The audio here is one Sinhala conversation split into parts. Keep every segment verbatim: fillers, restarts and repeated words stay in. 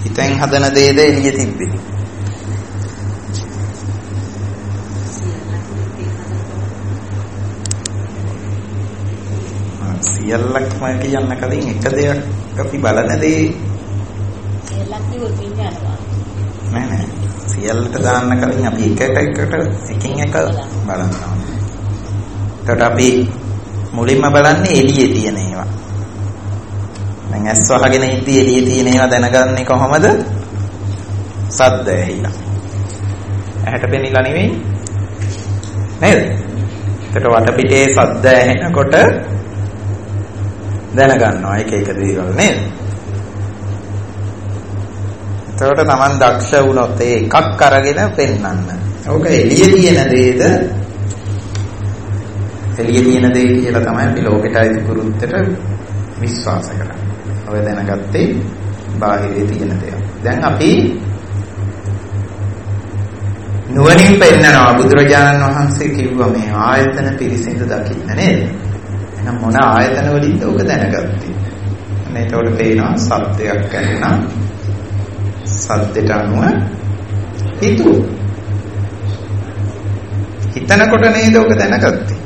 හිතෙන් හදන දේද එළිය තිබ්බේ. සියල්ලක්ම කියන්න කලින් එක දෙයක් අපි බලන දේ සියල්ලක් කිව්වොත් විඥානවා. නෑ නෑ. සියල්ලට දාන්න කලින් අපි එකට එකට එකින් එක බලනවා. එතකොට අපි මුලින්ම බලන්නේ එළියේ තියෙන ඒවා. දැන් ඇස් වහගෙන ඉද්දි එළියේ තියෙන ඒවා දැනගන්නේ කොහොමද? සද්ද ඇහිලා. ඇහැට පෙනිලා නෙවෙයි. නේද? එතකොට වටපිටේ සද්ද ඇහෙනකොට දැනගන්නවා එක එක දේවල් නේද? එතකොට Taman දක්ෂ වුණොත් ඒ එකක් අරගෙන පෙන්වන්න. ඕක එළියේ තියෙන දේද එළියේ තියෙන දේ කියලා තමයි අපි ලෝකෙට අයිති පුරුද්දට විශ්වාස කරන්නේ. ඔය දැනගත්තේ බාහිරේ තියෙන දේ. දැන් අපි නුවණින් පෙන්නනවා බුදුරජාණන් වහන්සේ කිව්වා මේ ආයතන පිරිසිදු දකින්න නේද? එහෙනම් මොන ආයතන වලින්ද ඔක දැනගත්තේ? අනේ ඒතකොට පේනවා සද්දයක් ඇහෙනා සද්දට අනුව හිතු. හිතනකොට නේද ඔක දැනගත්තේ?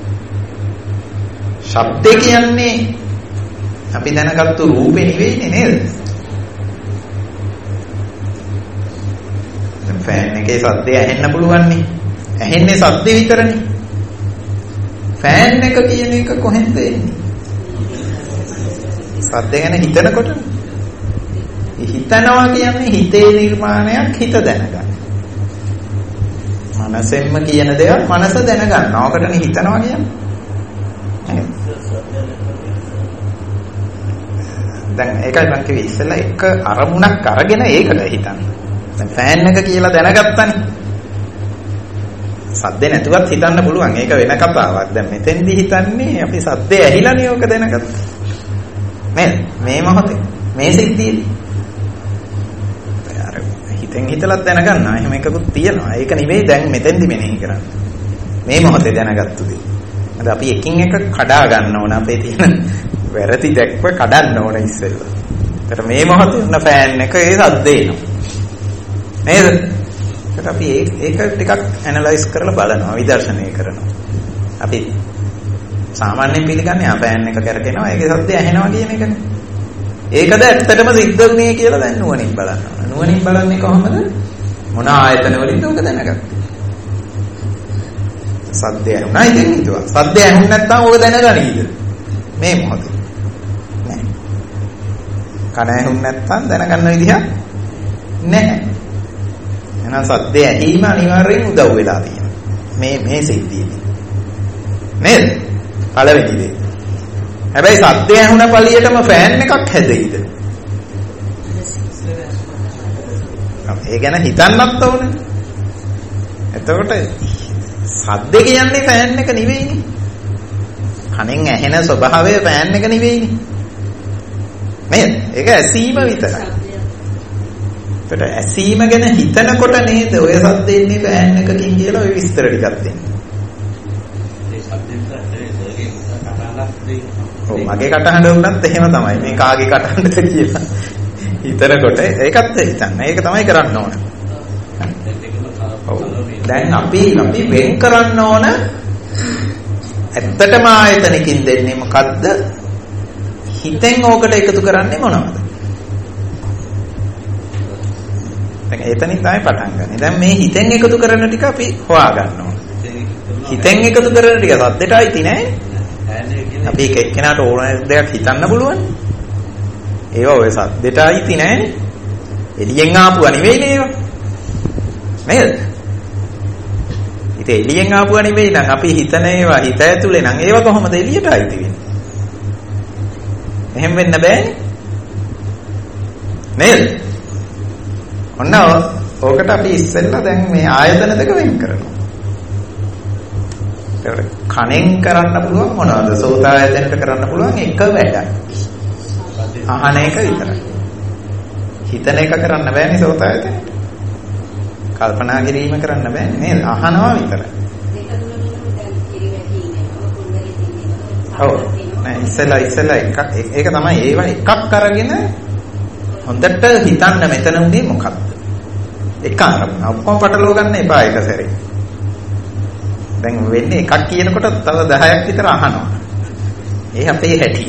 ශබ්ද කියන්නේ අපි දැනගත්තු රූපේ නෙවෙයිනේ නේද? දැන් ෆෑන් එකේ සද්දය ඇහෙන්න පුළුවන් නේ. ඇහෙන්නේ සද්ද විතරනේ. ෆෑන් එක කියන එක කොහෙන්ද එන්නේ? සද්ද ගැන හිතනකොට. හිතනවා කියන්නේ හිතේ නිර්මාණයක් හිත දැනගන්න. මනසෙන්ම කියන දේක් මනස දැනගන්න. ඕකටනේ හිතනවා කියන්නේ. දැන් ඒකයි මම කිව්වේ ඉස්සෙල්ලා එක අරමුණක් අරගෙන ඒකට හිතන්න. දැන් ෆෑන් එක කියලා දැනගත්තනේ. සද්ද නැතුවත් හිතන්න පුළුවන්. ඒක වෙන කතාවක්. දැන් මෙතෙන්දි හිතන්නේ අපි සද්දේ ඇහිලානේ ඕක දැනගත්තා. නේද? මේ මොහොතේ මේ සිද්ධියේදී. අර හිතෙන් හිතලත් දැනගන්නවා. එහෙම එකකුත් තියෙනවා. ඒක නෙවෙයි දැන් මෙතෙන්දි මෙනෙහි කරන්නේ. මේ මොහොතේ දැනගත්තු දේ. අද අපි එකින් එක කඩා ගන්න ඕන අපේ තියෙන වැරදි දැක්ව කඩන්න ඕන ඉස්සෙල්ලා. ඒතර මේ මොහොතේ උන ෆෑන් එක ඒ සද්දේ එනවා. නේද? ඒකට අපි ඒක ටිකක් ඇනලයිස් කරලා බලනවා, විදර්ශනය කරනවා. අපි සාමාන්‍යයෙන් පිළිගන්නේ ආ ෆෑන් එක කරකිනවා, ඒකේ සද්දය ඇහෙනවා කියන එකනේ. ඒකද ඇත්තටම සිද්ධ වුනේ කියලා දැන් නුවණින් බලන්න ඕන. නුවණින් බලන්නේ කොහොමද? මොන ආයතන වලින්ද ඔක දැනගත්තේ? සද්දය ඇහුණා ඉතින් හිතුවා. සද්දය ඇහුන්නේ නැත්නම් ඔක දැනගනීද? මේ මොහොතේ. නෑ. කන ඇහුන්නේ නැත්නම් දැනගන්න විදිහක් නැහැ. එහෙනම් සද්දය ඇහිම අනිවාර්යෙන් උදව් වෙලා තියෙනවා. මේ මේ සිද්ධියේදී. නේද? පළවෙනි දේ. හැබැයි සද්දය ඇහුණ පළියටම ෆෑන් එකක් හැදෙයිද? ඒ ගැන හිතන්නත් ඕනේ. එතකොට සද්ද කියන්නේ ෆෑන් එක නෙවෙයිනේ. කනෙන් ඇහෙන ස්වභාවය ෆෑන් එක නෙවෙයිනේ. නේද? ඒක ඇසීම විතරයි. ඒකට ඇසීම ගැන හිතනකොට නේද ඔය සද්ද එන්නේ ෆෑන් එකකින් කියලා ඔය විස්තර ටිකක් දෙන්න. ඒ සද්දෙත් ඇත්තේ කටහඬක් දෙන්නේ. ඔව් මගේ කටහඬ වුණත් එහෙම තමයි. මේ කාගේ කටහඬද කියලා හිතනකොට ඒකත් හිතන්න. ඒක තමයි කරන්න ඕන. දැන් අපි අපි වෙන් කරන්න ඕන ඇත්තටම ආයතනකින් දෙන්නේ මොකද්ද? හිතෙන් ඕකට එකතු කරන්නේ මොනවද? දැන් එතනින් තමයි පටන් ගන්න. දැන් මේ හිතෙන් එකතු කරන ටික අපි හොයා ගන්න ඕන. හිතෙන් එකතු කරන ටික සද්දට අයිති නෑ. අපි එක එක්කෙනාට ඕන දෙයක් හිතන්න පුළුවන්. ඒවා ඔය සද්දට අයිති නෑනේ. එළියෙන් ආපුවා නෙවෙයිනේ ඒවා. නේද? ඉතින් එළියෙන් ආපුවා නෙවෙයි නම් අපි හිතන ඒවා හිත ඇතුලේ නම් ඒවා කොහොමද එළියට අයිති වෙන්නේ? එහෙම වෙන්න බෑනේ. නේද? ඔන්න ඕකට අපි ඉස්සෙල්ලා දැන් මේ ආයතන දෙක වෙන් කරනවා. ඒකට කනෙන් කරන්න පුළුවන් මොනවද? සෝතායතනට කරන්න පුළුවන් එක වැඩක්. අහන එක විතරයි. හිතන එක කරන්න බෑනේ සෝතායතනට. කල්පනා කිරීම කරන්න බෑනේ නේද? අහනවා විතරයි. ඔව්. නෑ ඉස්සෙල්ලා ඉස්සෙල්ලා එකක් ඒක තමයි ඒවා එකක් අරගෙන හොඳට හිතන්න මෙතන උනේ මොකක්ද? එක අරමුණ. ඔක්කොම පටලව ගන්න එපා එක සැරේ. දැන් වෙන්නේ එකක් කියනකොට තව දහයක් විතර අහනවා. ඒ අපේ හැටි.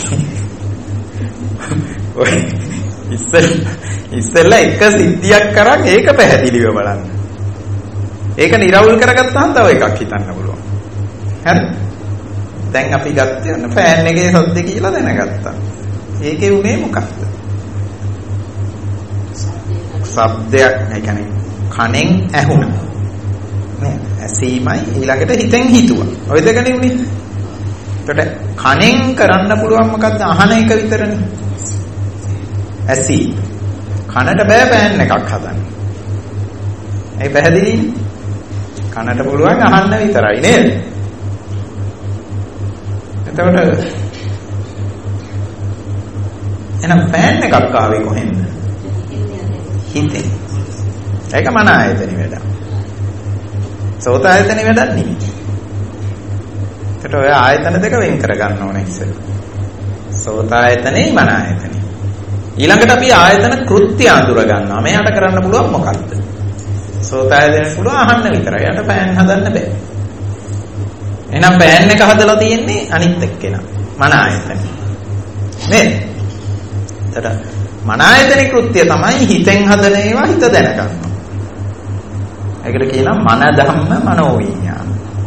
ඔය ඉස්සෙල් ඉස්සෙල්ලා එක සිද්ධියක් කරන් ඒක පැහැදිලිව බලන්න. ඒක නිරවුල් කරගත්තාම තව එකක් හිතන්න පුළුවන්. හරි? දැන් අපි ගත්තේ ඔන්න ෆෑන් එකේ සද්ද කියලා දැනගත්තා. ඒකේ උනේ මොකක්ද? ශබ්දයක්, ඒ කියන්නේ කනෙන් ඇහුණා. නේ? ඇසීමයි ඊළඟට හිතෙන් හිතුවා. ඔය දෙකනේ උනේ. එතකොට කනෙන් කරන්න පුළුවන් මොකද්ද? අහන එක විතරනේ. ඇසීම. කනට බෑ ෆෑන් එකක් හදන්න. ඒ පැහැදිලිනේ? කනට පුළුවන් අහන්න විතරයි නේද? එතකොට එහෙනම් ෆෑන් එකක් ආවේ කොහෙන්ද? හිතෙන්. ඒක මන ආයතනෙ වැඩ. සෝත ආයතනෙ වැඩක් නෙමෙයි. ඒකට ඔය ආයතන දෙක වෙන් කර ගන්න ඕනේ ඉස්සෙල්ලා. සෝත ආයතනෙයි මන ආයතනෙයි. ඊළඟට අපි ආයතන කෘත්‍ය අඳුර ගන්නවා. මෙයාට කරන්න පුළුවන් මොකක්ද? සෝත ආයතනෙ පුළුවන් අහන්න විතරයි. යට ෆෑන් හදන්න බෑ. එහෙනම් ෆෑන් එක හදලා තියෙන්නේ අනිත් එක්කෙනා. මන ආයතනෙ. නේද? එතකොට මන ආයතන කෘත්‍ය තමයි හිතෙන් හදන ඒවා හිත දැනගන්නවා. ඒකට කියනවා මන ධම්ම මනෝ විඥාන.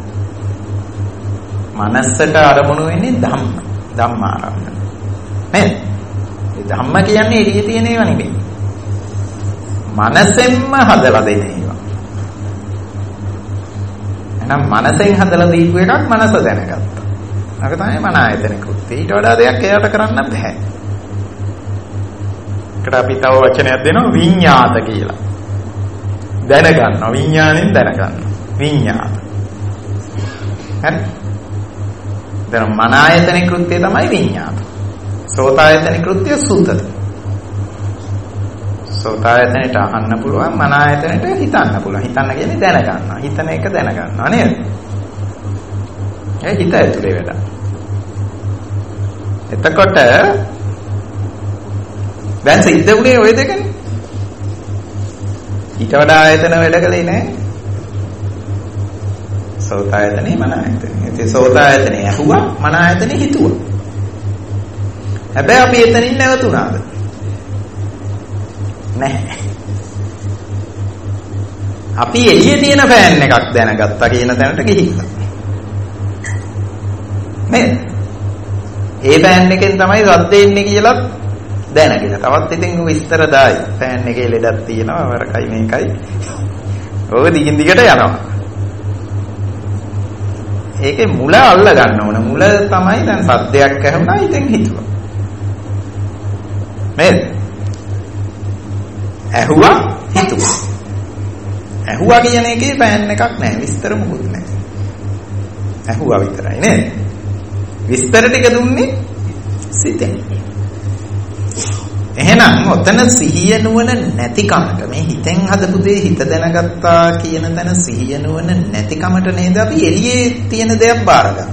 මනසට අරමුණු වෙන්නේ ධම්ම. ධම්මාරම්මන. නේද? මේ ධම්ම කියන්නේ එළියේ තියෙන ඒවා නෙමෙයි. මනසෙන්ම හදලා දෙන ඒවා. එහෙනම් මනසෙන් හදලා දීපු එකක් මනස දැනගත්තා. ඒක තමයි මන ආයතන කෘත්‍ය. ඊට වඩා දෙයක් එයාට කරන්න බෑ. ඒකට අපි තව වචනයක් දෙනවා විඤ්ඤාත කියලා. දැනගන්නවා විඤ්ඤාණයෙන් දැනගන්නවා. විඤ්ඤාත. හරි. දැන් මන ආයතන කෘත්‍ය තමයි විඤ්ඤාත. සෝත ආයතන කෘත්‍ය සුත. සෝත ආයතනට අහන්න පුළුවන්, මන ආයතනට හිතන්න පුළුවන්. හිතන්න කියන්නේ දැනගන්නවා. හිතන එක දැනගන්නවා නේද? ඒ හිත ඇතුලේ වැඩ. එතකොට දැන් සිද්ධ වුණේ ওই දෙකනේ. ඊට වඩා ආයතන වැඩ කළේ නැහැ. සෝත ආයතනේ මන ආයතනේ. ඒ සෝත ආයතනේ ඇහුවා, මන ආයතනේ හිතුවා. හැබැයි අපි එතනින් නැවතුණාද? නැහැ. අපි එළියේ තියෙන ෆෑන් එකක් දැනගත්තා කියන තැනට ගිහිල්ලා. නේද? ඒ ෆෑන් එකෙන් තමයි රද්ද එන්නේ කියලා දැනගෙන. තවත් ඉතින් විස්තර දායි. ෆෑන් එකේ ලෙඩක් තියෙනවා, වරකයි මේකයි. ඕක දිගින් දිගට යනවා. ඒකේ මුල අල්ල ගන්න ඕන. මුල තමයි දැන් සද්දයක් ඇහුණා ඉතින් හිතුවා. නේද? ඇහුවා හිතුවා. ඇහුවා කියන එකේ ෆෑන් එකක් නැහැ. විස්තර මොකුත් නැහැ. ඇහුවා විතරයි නේද? විස්තර ටික දුන්නේ සිතෙන්. එහෙනම් ඔතන සිහිය නුවණ නැතිකමට මේ හිතෙන් හදපු දේ හිත දැනගත්තා කියන තැන සිහිය නුවණ නැතිකමට නේද අපි එළියේ තියෙන දේක් බාරගත්තේ.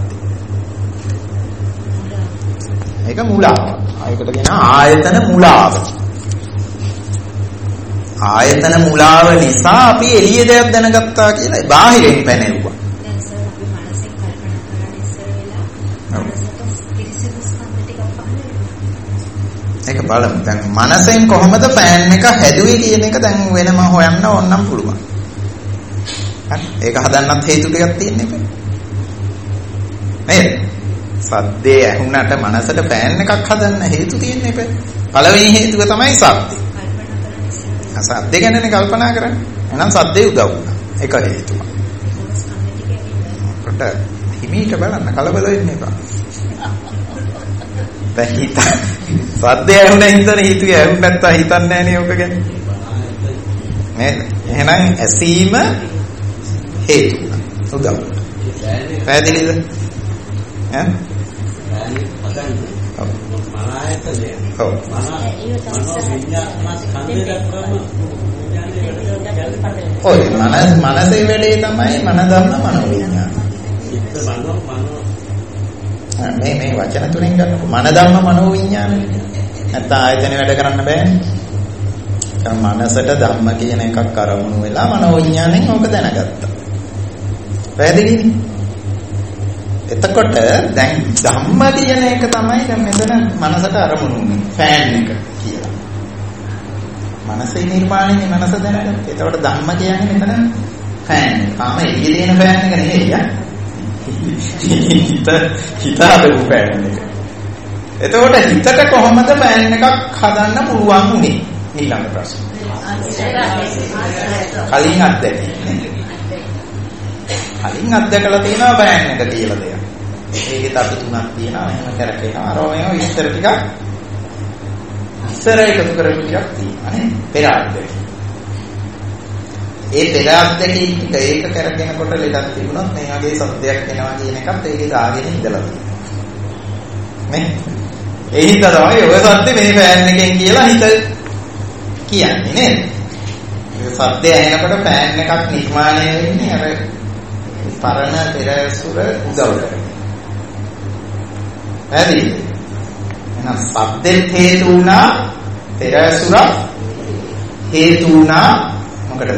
ඒක මුලාව. ඒකට කියනවා ආයතන මුලාව. ආයතන මුලාව නිසා අපි එළියේ දේක් දැනගත්තා කියලා බාහිරින් පැනෙවුවා. දැන් සර් අපි මානසික කල්පනා කරලා ඉස්සර වෙලා ඒක බලමු. දැන් මනසෙන් කොහොමද ෆෑන් එක හැදුවේ කියන එක දැන් වෙනම හොයන්න ඕනනම් පුළුවන්. හරි. ඒක හදන්නත් හේතු ටිකක් තියෙන එක. නේද? සද්දේ ඇහුණට මනසට ෆෑන් එකක් හදන්න හේතු තියෙන එක. පළවෙනි හේතුව තමයි සද්දේ. සද්දේ ගැනනේ කල්පනා කරන්නේ. එහෙනම් සද්දේ උදව් වුණා. ඒක හේතුව. කොට හිමීට බලන්න කලබල වෙන්න එපා. දැන් හිත සද්දේ ඇහුණ හිතන හිතුවේ ඇහුණ නැත්නම් හිතන්නේ නැහැ නේ ඔක ගැන. නේද? එහෙනම් ඇසීම හේතු උදව්. පැහැදිලිද? ඈ? ඔව්. ඔය මනස මනසේ වැඩේ තමයි මන ධම්ම මනෝ විඥාන. මේ මේ වචන තුනෙන් ගන්නකො මන ධම්ම මනෝ විඥාන. නැත්නම් ආයතන වැඩ කරන්න බෑනේ. මනසට ධම්ම කියන එකක් අරමුණු වෙලා මනෝවිඤ්ඤාණයෙන් ඕක දැනගත්තා. පැහැදිලිද? එතකොට දැන් ධම්ම කියන එක තමයි දැන් මෙතන මනසට අරමුණු වෙන්නේ. ෆෑන් එක කියලා. මනසේ නිර්මාණය මනස දැනගත්තා. එතකොට ධම්ම කියන්නේ මෙතන ෆෑන් එක. කාම එළියේ තියෙන ෆෑන් එක නෙවෙයි යා. හිත හිත හදපු ෆෑන් එක. එතකොට හිතට කොහොමද ෆෑන් එකක් හදන්න පුළුවන් උනේ? ඊළඟ ප්‍රශ්න. කලින් අත්දැකීම. කලින් අත්දැකලා තියෙනවා ෆෑන් එක කියලා දෙයක්. ඒකේ අපි තුනක් තියෙනවා. එහෙම කරකේනවා. අර ඔයම විස්තර ටිකක් ඉස්සර එකතු කරපු ටිකක් තියෙනවා නේ. පෙර අත්දැකීම. ඒ පෙර අත්දැකීම ටික ඒක කරගෙනකොට ලෙඩක් තිබුණොත් මේ වගේ සද්දයක් එනවා කියන එකත් ඒකේ දාගෙන ඉඳලා තියෙනවා. නේ? ඒ හින්දා තමයි ඔය සද්ද මේ ෆෑන් එකෙන් කියලා හිත කියන්නේ නේද? ඒ සද්ද ඇහෙනකොට ෆෑන් එකක් නිර්මාණය වෙන්නේ අර පරණ පෙරසුර උදව් කරගෙන. හරි. එහෙනම් සද්දෙත් හේතු වුණා පෙරසුර හේතු වුණා මොකටද?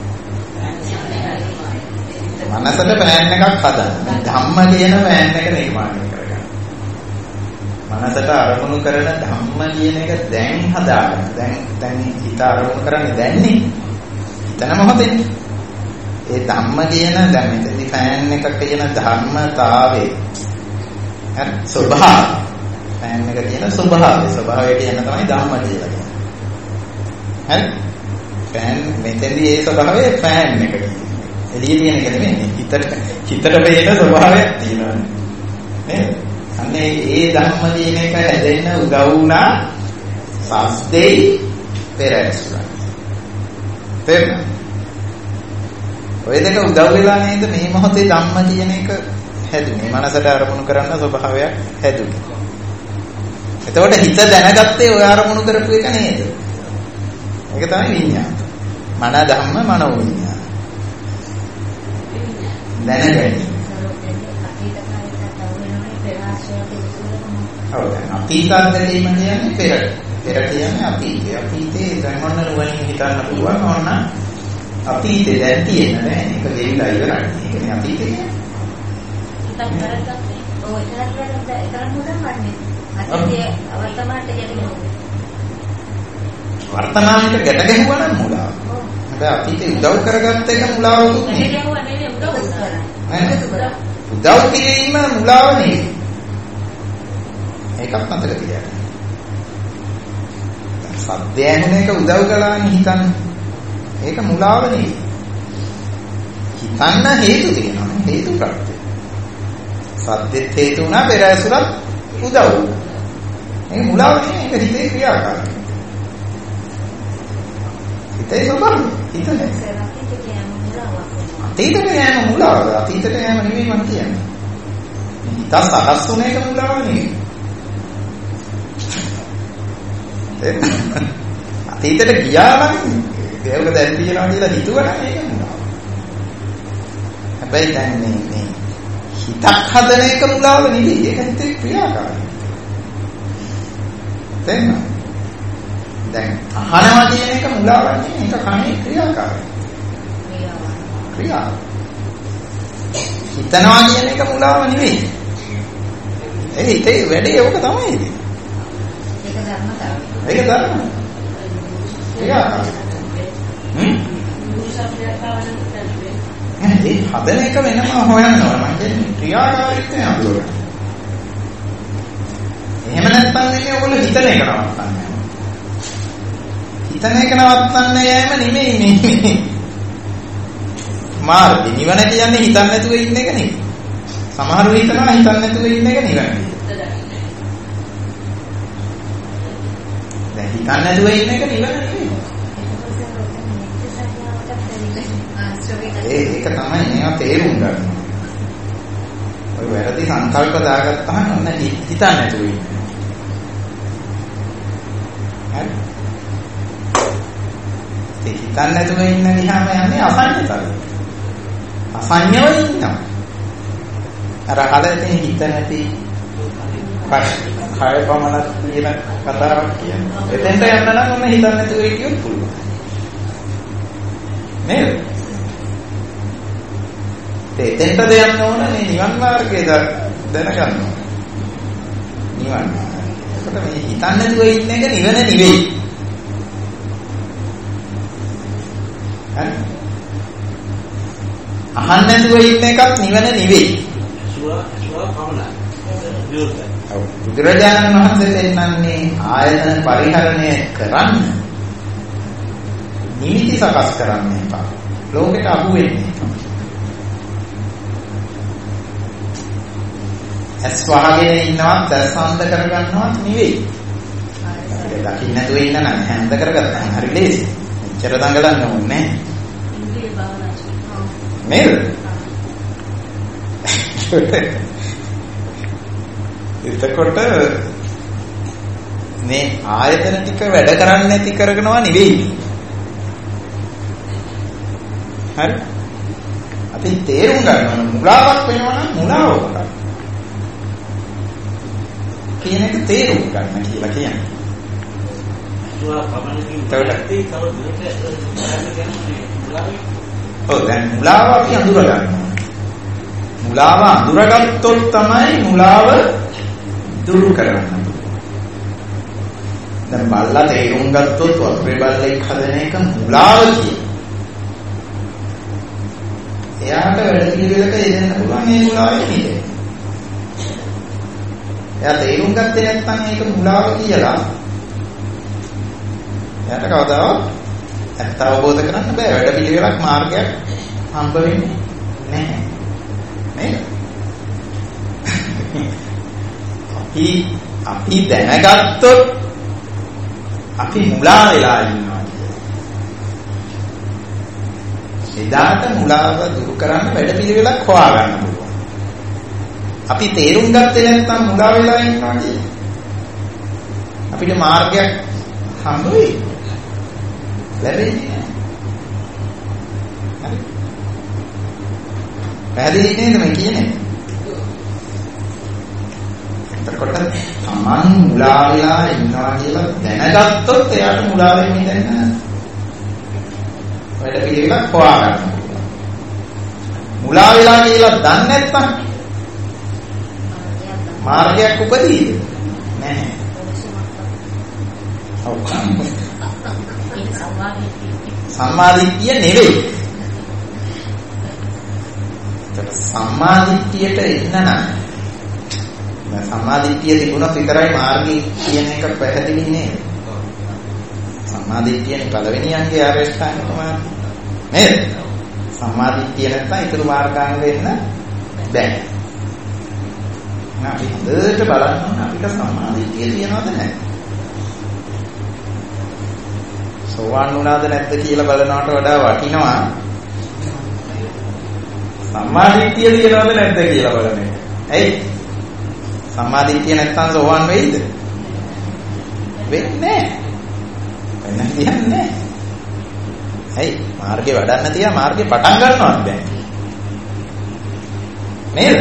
මනසට ෆෑන් එකක් හදන්න. ධම්ම කියන ෆෑන් එක නිර්මාණය කරගන්න. මනසට අරමුණු කරන ධම්ම කියන එක දැන් හදාගන්න. දැන් දැන් හිත අරමුණු කරන්නේ දැන්නේ. හිතන මොහොතේ. ඒ ධම්ම කියන දැන් මෙතනදී ෆෑන් එකක කියන ධර්මතාවයේ හරි ස්වභාව. ෆෑන් එක කියන ස්වභාවය. ස්වභාවය කියන තමයි ධම්ම කියලා කියන්නේ. හරි? ෆෑන් මෙතනදී ඒ ස්වභාවය ෆෑන් එක කියන්නේ. එළියේ තියෙන එක නෙමෙයි. හිතට හිතට පේන ස්වභාවයක් තියෙනවා. නේද? අන්නේ ඒ ධම්ම කියන එක හැදෙන්න උදව් වුණා සස්දේ පෙරසුර. තේරුණා? ඔය දෙක උදව් වෙලා නේද මේ මොහොතේ ධම්ම කියන එක හැදුනේ. මනසට අරමුණු කරන්න ස්වභාවයක් හැදුනේ. එතකොට හිත දැනගත්තේ ඔය අරමුණු කරපු එක නේද? ඒක තමයි විඤ්ඤාණ. මන ධම්ම මනෝ විඤ්ඤාණ. දැනගැනීම. ඔව් දැන් අතීත අත්දැකීම කියන්නේ පෙර. පෙර කියන්නේ අතීතය. අතීතේ දැන් මොන නුවණින් හිතන්න පුළුවන් ඕන අතීතේ දැන් තියෙන නෑ. ඒක ගෙවිලා ඉවරයි. ඒ කියන්නේ අතීතේ කියන්නේ. හිතක් කරගත්තේ. ඔව් ඒකත් කරගත්ත ඒතරම් හොඳම වන්නේ. අතීතයේ වර්තමානට ගැටෙනවා. වර්තමානට ගැට ගැහුවා නම් මුලාව. හැබැයි අතීතේ උදව් කරගත්ත එක මුලාවකුත් නෙවෙයි. ගැහුවා නෙවෙයි උදව් කරා. උදව් කිරීම මුලාව නෙවෙයි. ඒකත් මතක තියාගන්න. සද්ද ඇහෙන එක උදව් කළානේ හිතන්න. ඒක මුලාව නෙවෙයි. හිතන්න හේතු තියෙනවා. හේතු ප්‍රත්‍ය. සද්දෙත් හේතු වුණා පෙරසුරත් උදව් වුණා. ඒක මුලාව නෙවෙයි. ඒක හිතේ ක්‍රියාකාරකම්. හිතේ ස්වභාවය. හිතන්නේ. අතීතට යෑම මුලාව. අතීතට යෑම නෙවෙයි මම කියන්නේ. හිත සකස් වුණ එක මුලාව නෙවෙයි. අතීතට ගියා නම් ඒක දැන් තියනවා කියලා හිතුවා නම් ඒක මුලාව. හැබැයි දැන් මේ මේ හිතක් හදන එක මුලාව නෙවෙයි. ඒක හිතේ ක්‍රියාකාරී. තේන්න? දැන් අහනවා කියන එක මුලාවක් නෙවෙයි. ඒක කනේ ක්‍රියාකාරී. ක්‍රියාව. හිතනවා කියන එක මුලාව නෙවෙයි. ඒ හිතේ වැඩේ ඕක තමයි. ඒක ධර්මතාවය. ඒක ධර්ම. ක්‍රියාකාරී. හ්ම්? ඒ හදන එක වෙනම හොයන්නවා. මම කියන්නේ ක්‍රියාකාරීත්වය අඳුරන. එහෙම නැත්නම් ඉන්නේ ඔයගොල්ලෝ හිතන එක නවත්තන්නේ. හිතන එක නවත්තන්න යෑම නෙමෙයි මේ. මාර්ගය නිවන කියන්නේ හිතන්න නැතුව ඉන්න එක නෙමෙයි. සමහරව හිතනවා හිතන්න නැතුව ඉන්න එක නිවන. දැන් හිතන්න නැතුව ඉන්න එක නිවන නෙමෙයි. ඒක තමයි මේවා තේරුම් ගන්න. ඔය වැරදි සංකල්ප දාගත්තාම ඔන්න හිතන්න නැතුව ඉන්න. හරි. ඒ හිතන්න නැතුව ඉන්න ගියාම යන්නේ අසඤ්ඤතරය. අසඤ්ඤව ඉන්නවා. අර හලතේ හිත නැති ප්‍රශ්න. කය පමණක් කියන කතාවක් කියන්නේ. එතෙන්ට යන්න නම් ඔන්න හිතන්න නැතුව හිටියොත් පුළුවන්. නේද? එතෙන්ටද යන්න ඕන මේ නිවන් මාර්ගය දැනගන්න ඕන. නිවන්. ඒකට මේ හිතන්න නැතුව ඉන්න එක නිවන නෙවෙයි. හරි? අහන්න නැතුව ඉන්න එකත් නිවන නෙවෙයි. බුදුරජාණන් වහන්සේ දෙන්නන්නේ ආයතන පරිහරණය කරන්න නිමිති සකස් කරන්න එපා. ලෝකෙට අහු වෙන්නේ එපා. ඇස් වහගෙන ඉන්නවත් ඇස් අන්ධ කරගන්නවත් නෙවෙයි. ඒක දකින්න නැතුව ඉන්න නම් හැන්ද කරගත්තා. හරි ලේසි. මෙච්චර දඟලන්න ඕනේ නැහැ. ඉන්ද්‍රිය භාවනා නේද? එතකොට මේ ආයතන ටික වැඩ කරන්නේ නැති කරගෙනවා නෙවෙයි. හරි? අපි තේරුම් ගන්න මුලාවක් වෙනවා නම් මුලාව මොකක්ද? කියන එක තේරුම් ගන්න කියලා කියන්නේ. ඔව් දැන් මුලාව අපි අඳුර ගන්නවා. මුලාව අඳුරගත්තොත් තමයි මුලාව දුරු කරන්න. දැන් බල්ලා තේරුම් ගත්තොත් වක්‍රේ බල්ලෙක් හදන එක මුලාව කියන. එයාට වැඩ පිළිවෙලක යෙදෙන්න පුළුවන් මේ මුලාවේ නේද? එයා තේරුම් ගත්තේ නැත්නම් ඒක මුලාව කියලා. එයාට කවදාවත් ඇත්ත අවබෝධ කරන්න බෑ. වැඩ පිළිවෙලක් මාර්ගයක් හම්බ වෙන්නේ නැහැ. නේද? අපි අපි දැනගත්තොත් අපි මුලා වෙලා ඉන්නවා කියන්නේ. එදාට මුලාව දුරු කරන්න වැඩ පිළිවෙලක් හොයාගන්න පුළුවන්. අපි තේරුම් ගත්තේ නැත්නම් මුලා වෙලා ඉන්නවා කියන්නේ. අපිට මාර්ගයක් හම්බ වෙයි. ලැබෙන්නේ නැහැ. හරි. පැහැදිලි නේද මම කියන්නේ? එතකොට තමන් මුලා වෙලා ඉන්නවා කියලා දැනගත්තොත් එයාට මුලා වෙන්නේ දැන් වැඩ පිළිවෙලක් හොයාගන්න පුළුවන්. මුලා වෙලා කියලා දන්නේ නැත්නම් මාර්ගයක් උපදීද? නැහැ. ඔව්. සම්මාදිට්ඨිය නෙවෙයි. ඒකට සම්මාදිට්ඨියට එන්න නම් දැන් සම්මාදිට්ඨිය තිබුණොත් විතරයි මාර්ගය කියන එක පැහැදිලි නේද? සම්මාදිට්ඨියනේ පළවෙනි අංගය ආරේෂ්ඨාංග මාර්ගය. නේද? සම්මාදිට්ඨිය නැත්නම් ඊතුරු මාර්ගාංග වෙන්න බැහැ. අපි හොඳට බලන්න ඕන අපිට සම්මාදිට්ඨිය තියෙනවද නැද්ද? සෝවාන් වුණාද නැද්ද කියලා බලනවට වඩා වටිනවා සම්මාදිට්ඨිය තියෙනවද නැද්ද කියලා බලන එක. ඇයි? සම්මාදිට්ඨිය නැත්නම් සෝවාන් වෙයිද? වෙන්නේ නැහැ. වෙන්නේ නැහැ. ඇයි? මාර්ගේ වඩන්න තියා මාර්ගේ පටන් ගන්නවත් බෑ. නේද?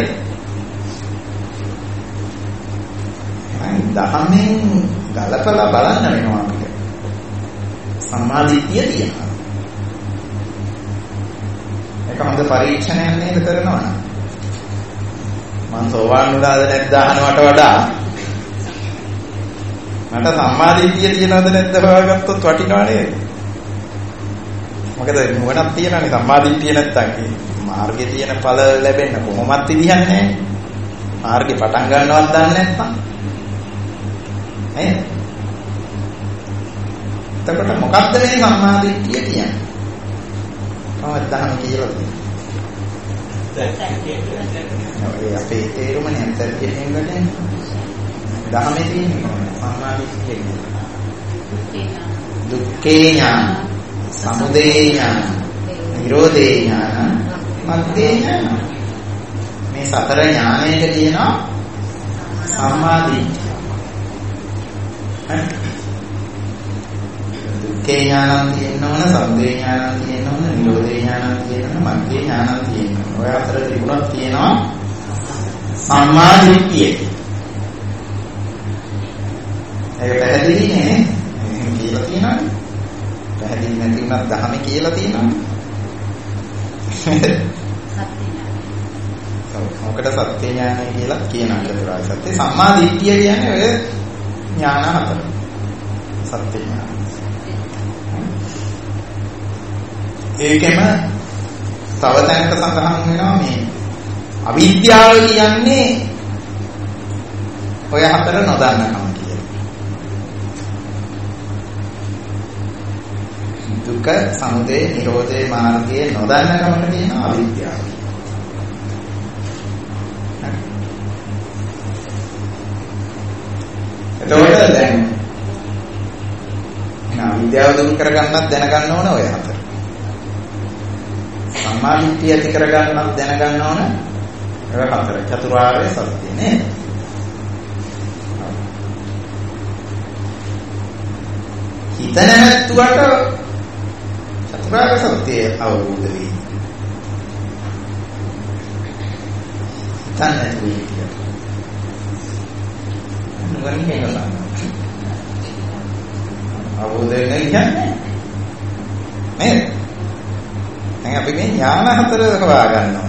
දහමෙන් ගලපලා බලන්න වෙනවා අපිට. සම්මාදිට්ඨිය තියෙනවා. ඒක හොඳ පරීක්ෂණයක් නේද කරනවා. මම සෝවාන් වුණාද නැද්ද අහනවට වඩා මට සම්මාදිට්ඨිය තියෙනවද නැද්ද හොයාගත්තොත් වටිනවා නේද? මොකද නුවණක් තියෙනවානේ සම්මාදිට්ඨිය නැත්තම් මාර්ගේ තියෙන ඵල ලැබෙන්න කොහොමත් විදිහක් නැහැ. මාර්ගේ පටන් ගන්නවත් දන්නේ නැත්නම් නේද? එතකොට මොකද්ද මේ සම්මාදිට්ඨිය කියන්නේ? කොහොමද දහම කියලා තියෙන්නේ? අපේ තේරුමනේ අතර කියන්නේ දහමේ තියෙන සම්මාදිට්ඨිය කියන්නේ දුක්ඛේ ඥාන, සමුදය ඥාන, නිරෝධේ ඥාන, මග්ගේ ඥාන. මේ සතර ඥානයට කියනවා සම්මාදිට්ඨිය. දුක්ඛේ ඥානං තියෙනවනේ, සමුදය ඥානං තියෙනවනේ, නිරෝධේ ඥානං තියෙනවනේ, මග්ගේ ඥානං තියෙනවනේ. ඔය අතර තිබුණත් තියෙනවා සම්මාදිට්ඨිය. ඒක පැහැදිලි නේ. එහෙම කියලා තියෙනවනේ. පැහැදිලි නැති වුණත් දහම කියලා තියෙනවනේ. සත්‍ය ඥානය. මොකට සත්‍ය ඥානය කියලා කියනවා චතුරාර්ය සත්‍ය. සම්මා දිට්ඨිය කියන්නේ ඔය ඥාන හතර. සත්‍ය ඥානය. ඒකෙම තව තැනක සඳහන් වෙනවා මේ අවිද්‍යාව කියන්නේ ඔය හතර නොදන්නකම කියලා. දුක, සමුදය, නිරෝධය මාර්ගයේ නොදන්නකමට කියනවා අවිද්‍යාව. එතකොට දැන් එහෙනම් අවිද්‍යාව දුරු කරගන්නත් දැනගන්න ඕන ඔය හතර. සම්මා දිට්ඨිය ඇති කරගන්නත් දැනගන්න ඕන ඔය හතර. චතුරාර්ය සත්‍ය නේද? හිත නැතුවට චතුරාර්ය සත්‍ය අවබෝධ වෙයි. හිතන්නේ නැතුව නුවණින් කියනවා. අවබෝධ වෙන්නේ කියන්නේ නේද? දැන් අපි මේ ඥාන හතර හොයා ගන්නවා.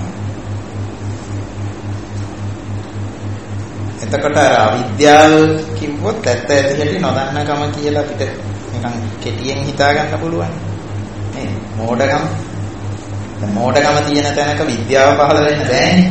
එතකොට අවිද්‍යාව කිව්වොත් ඇත්ත ඇති හැටි නොදන්නකම කියලා අපිට නිකන් කෙටියෙන් හිතා ගන්න පුළුවන්. නේද? මෝඩකම. දැන් මෝඩකම තියෙන තැනක විද්‍යාව පහළ වෙන්න බෑනේ.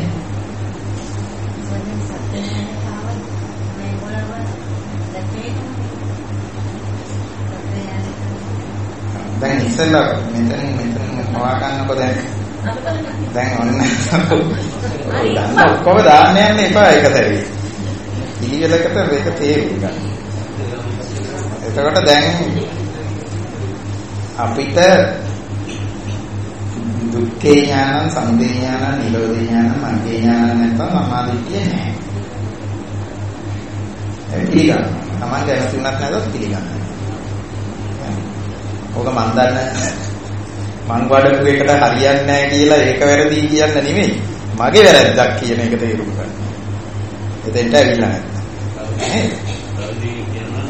දැන් ඉස්සෙල්ලා මෙතන මෙතන හොයා ගන්නකො දැන් දැන් ඔන්න දැන් ඔක්කොම දාන්න යන්න එපා ඒක දැරි. පිළිවෙලකට මේක තේරුම් ගන්න. එතකොට දැන් අපිට දුක්ඛේ ඥානං, සමුදය ඥානං, නිරෝධ ඥානං, මග්ගේ ඥානං නැත්නම් සම්මාදිට්ඨිය නැහැ. ඒක පිළිගන්න. Taman දැනසුනත් නැතත් පිළිගන්න. ඕක මන් දන්න මං වඩපු එකට හරියන්නේ නැහැ කියලා ඒක වැරදි කියන්න නෙමෙයි. මගේ වැරද්දක් කියන එක තේරුම් ගන්න. එතෙන්ට ඇවිල්ලා නැත්නම්. නේද? වැරදි කියනවා.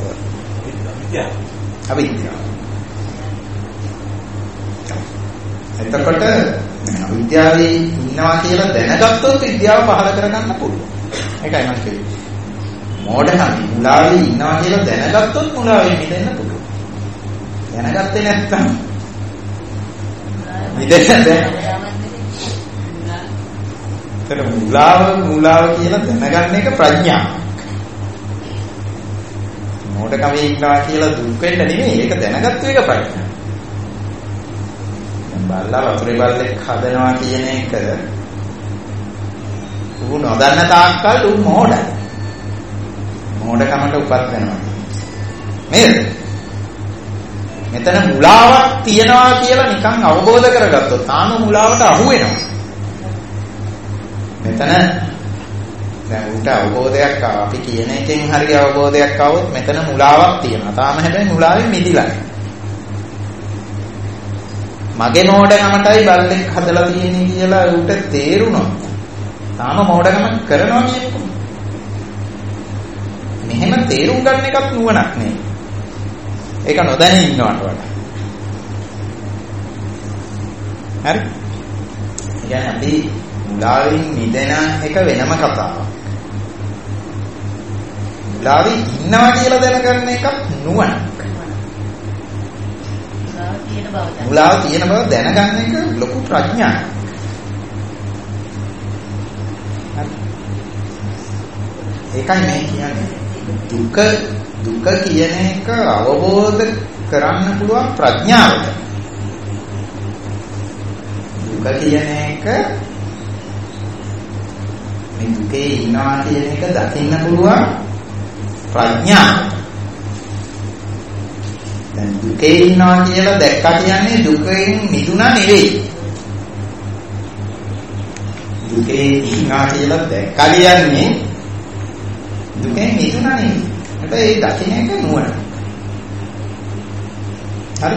අවිද්‍යාව. එතකොට අවිද්‍යාවේ ඉන්නවා කියලා දැනගත්තොත් විද්‍යාව පහළ කරගන්න පුළුවන්. ඒකයි මම කියන්නේ. මෝඩකම් මුලාවේ ඉන්නවා කියලා දැනගත්තොත් මුලාවෙන් මිදෙන්න පුළුවන්. දැනගත්තේ නැත්තම් මිදෙන්න බැහැ. ඒතර මුලාව මුලාව කියලා දැනගන්න එක ප්‍රඥාව. මෝඩකමේ ඉන්නවා කියලා දුක් වෙන්න නෙමෙයි ඒක දැනගත්තු එක ප්‍රඥාව. දැන් බල්ලා වතුරේ බල්ලෙක් හදනවා කියන එක ඌ නොදන්න තාක්කල් ඌ මෝඩයි. මෝඩකමට උපත් වෙනවා. නේද? මෙතන මුලාවක් තියනවා කියලා නිකන් අවබෝධ කරගත්තොත් තාම මුලාවට අහු වෙනවා. මෙතන දැන් උන්ට අවබෝධයක් ආවා. අපි කියන එකෙන් හරිය අවබෝධයක් ආවොත් මෙතන මුලාවක් තියෙනවා. තාම හැබැයි මුලාවෙන් මිදිලා නැහැ. මගේ මෝඩකමටයි බල්ලෙක් හදලා තියෙන්නේ කියලා උන්ට තේරුණොත් තාම මෝඩකම කරනවා කියන්නේ. මෙහෙම තේරුම් ගන්න එකක් නුවණක් නේ. ඒක නොදැන ඉන්නවට වඩා. හරි? يعني අපි මුලාවෙන් මිදෙන එක වෙනම කතාවක්. මුලාවේ ඉන්නවා කියලා දැනගන්න එකක් නුවණක්. මුලාව තියෙන බව දැනගන්න එක ලොකු ප්‍රඥාවක්. හරි? ඒකයි මේ කියන්නේ දුක දුක කියන එක අවබෝධ කරන්න පුළුවන් ප්‍රඥාවට. දුක කියන එක මේ දුකේ ඉන්නවා කියන එක දකින්න පුළුවන් ප්‍රඥාවට. දැන් දුකේ ඉන්නවා කියලා දැක්කා කියන්නේ දුකෙන් මිදුණා නෙවෙයි. දුකේ ඉන්නවා කියලා දැක්කා කියන්නේ දුකෙන් මිදුණා නෙවෙයි. හැබැයි ඒ දකින්න එක නුවණ. හරි?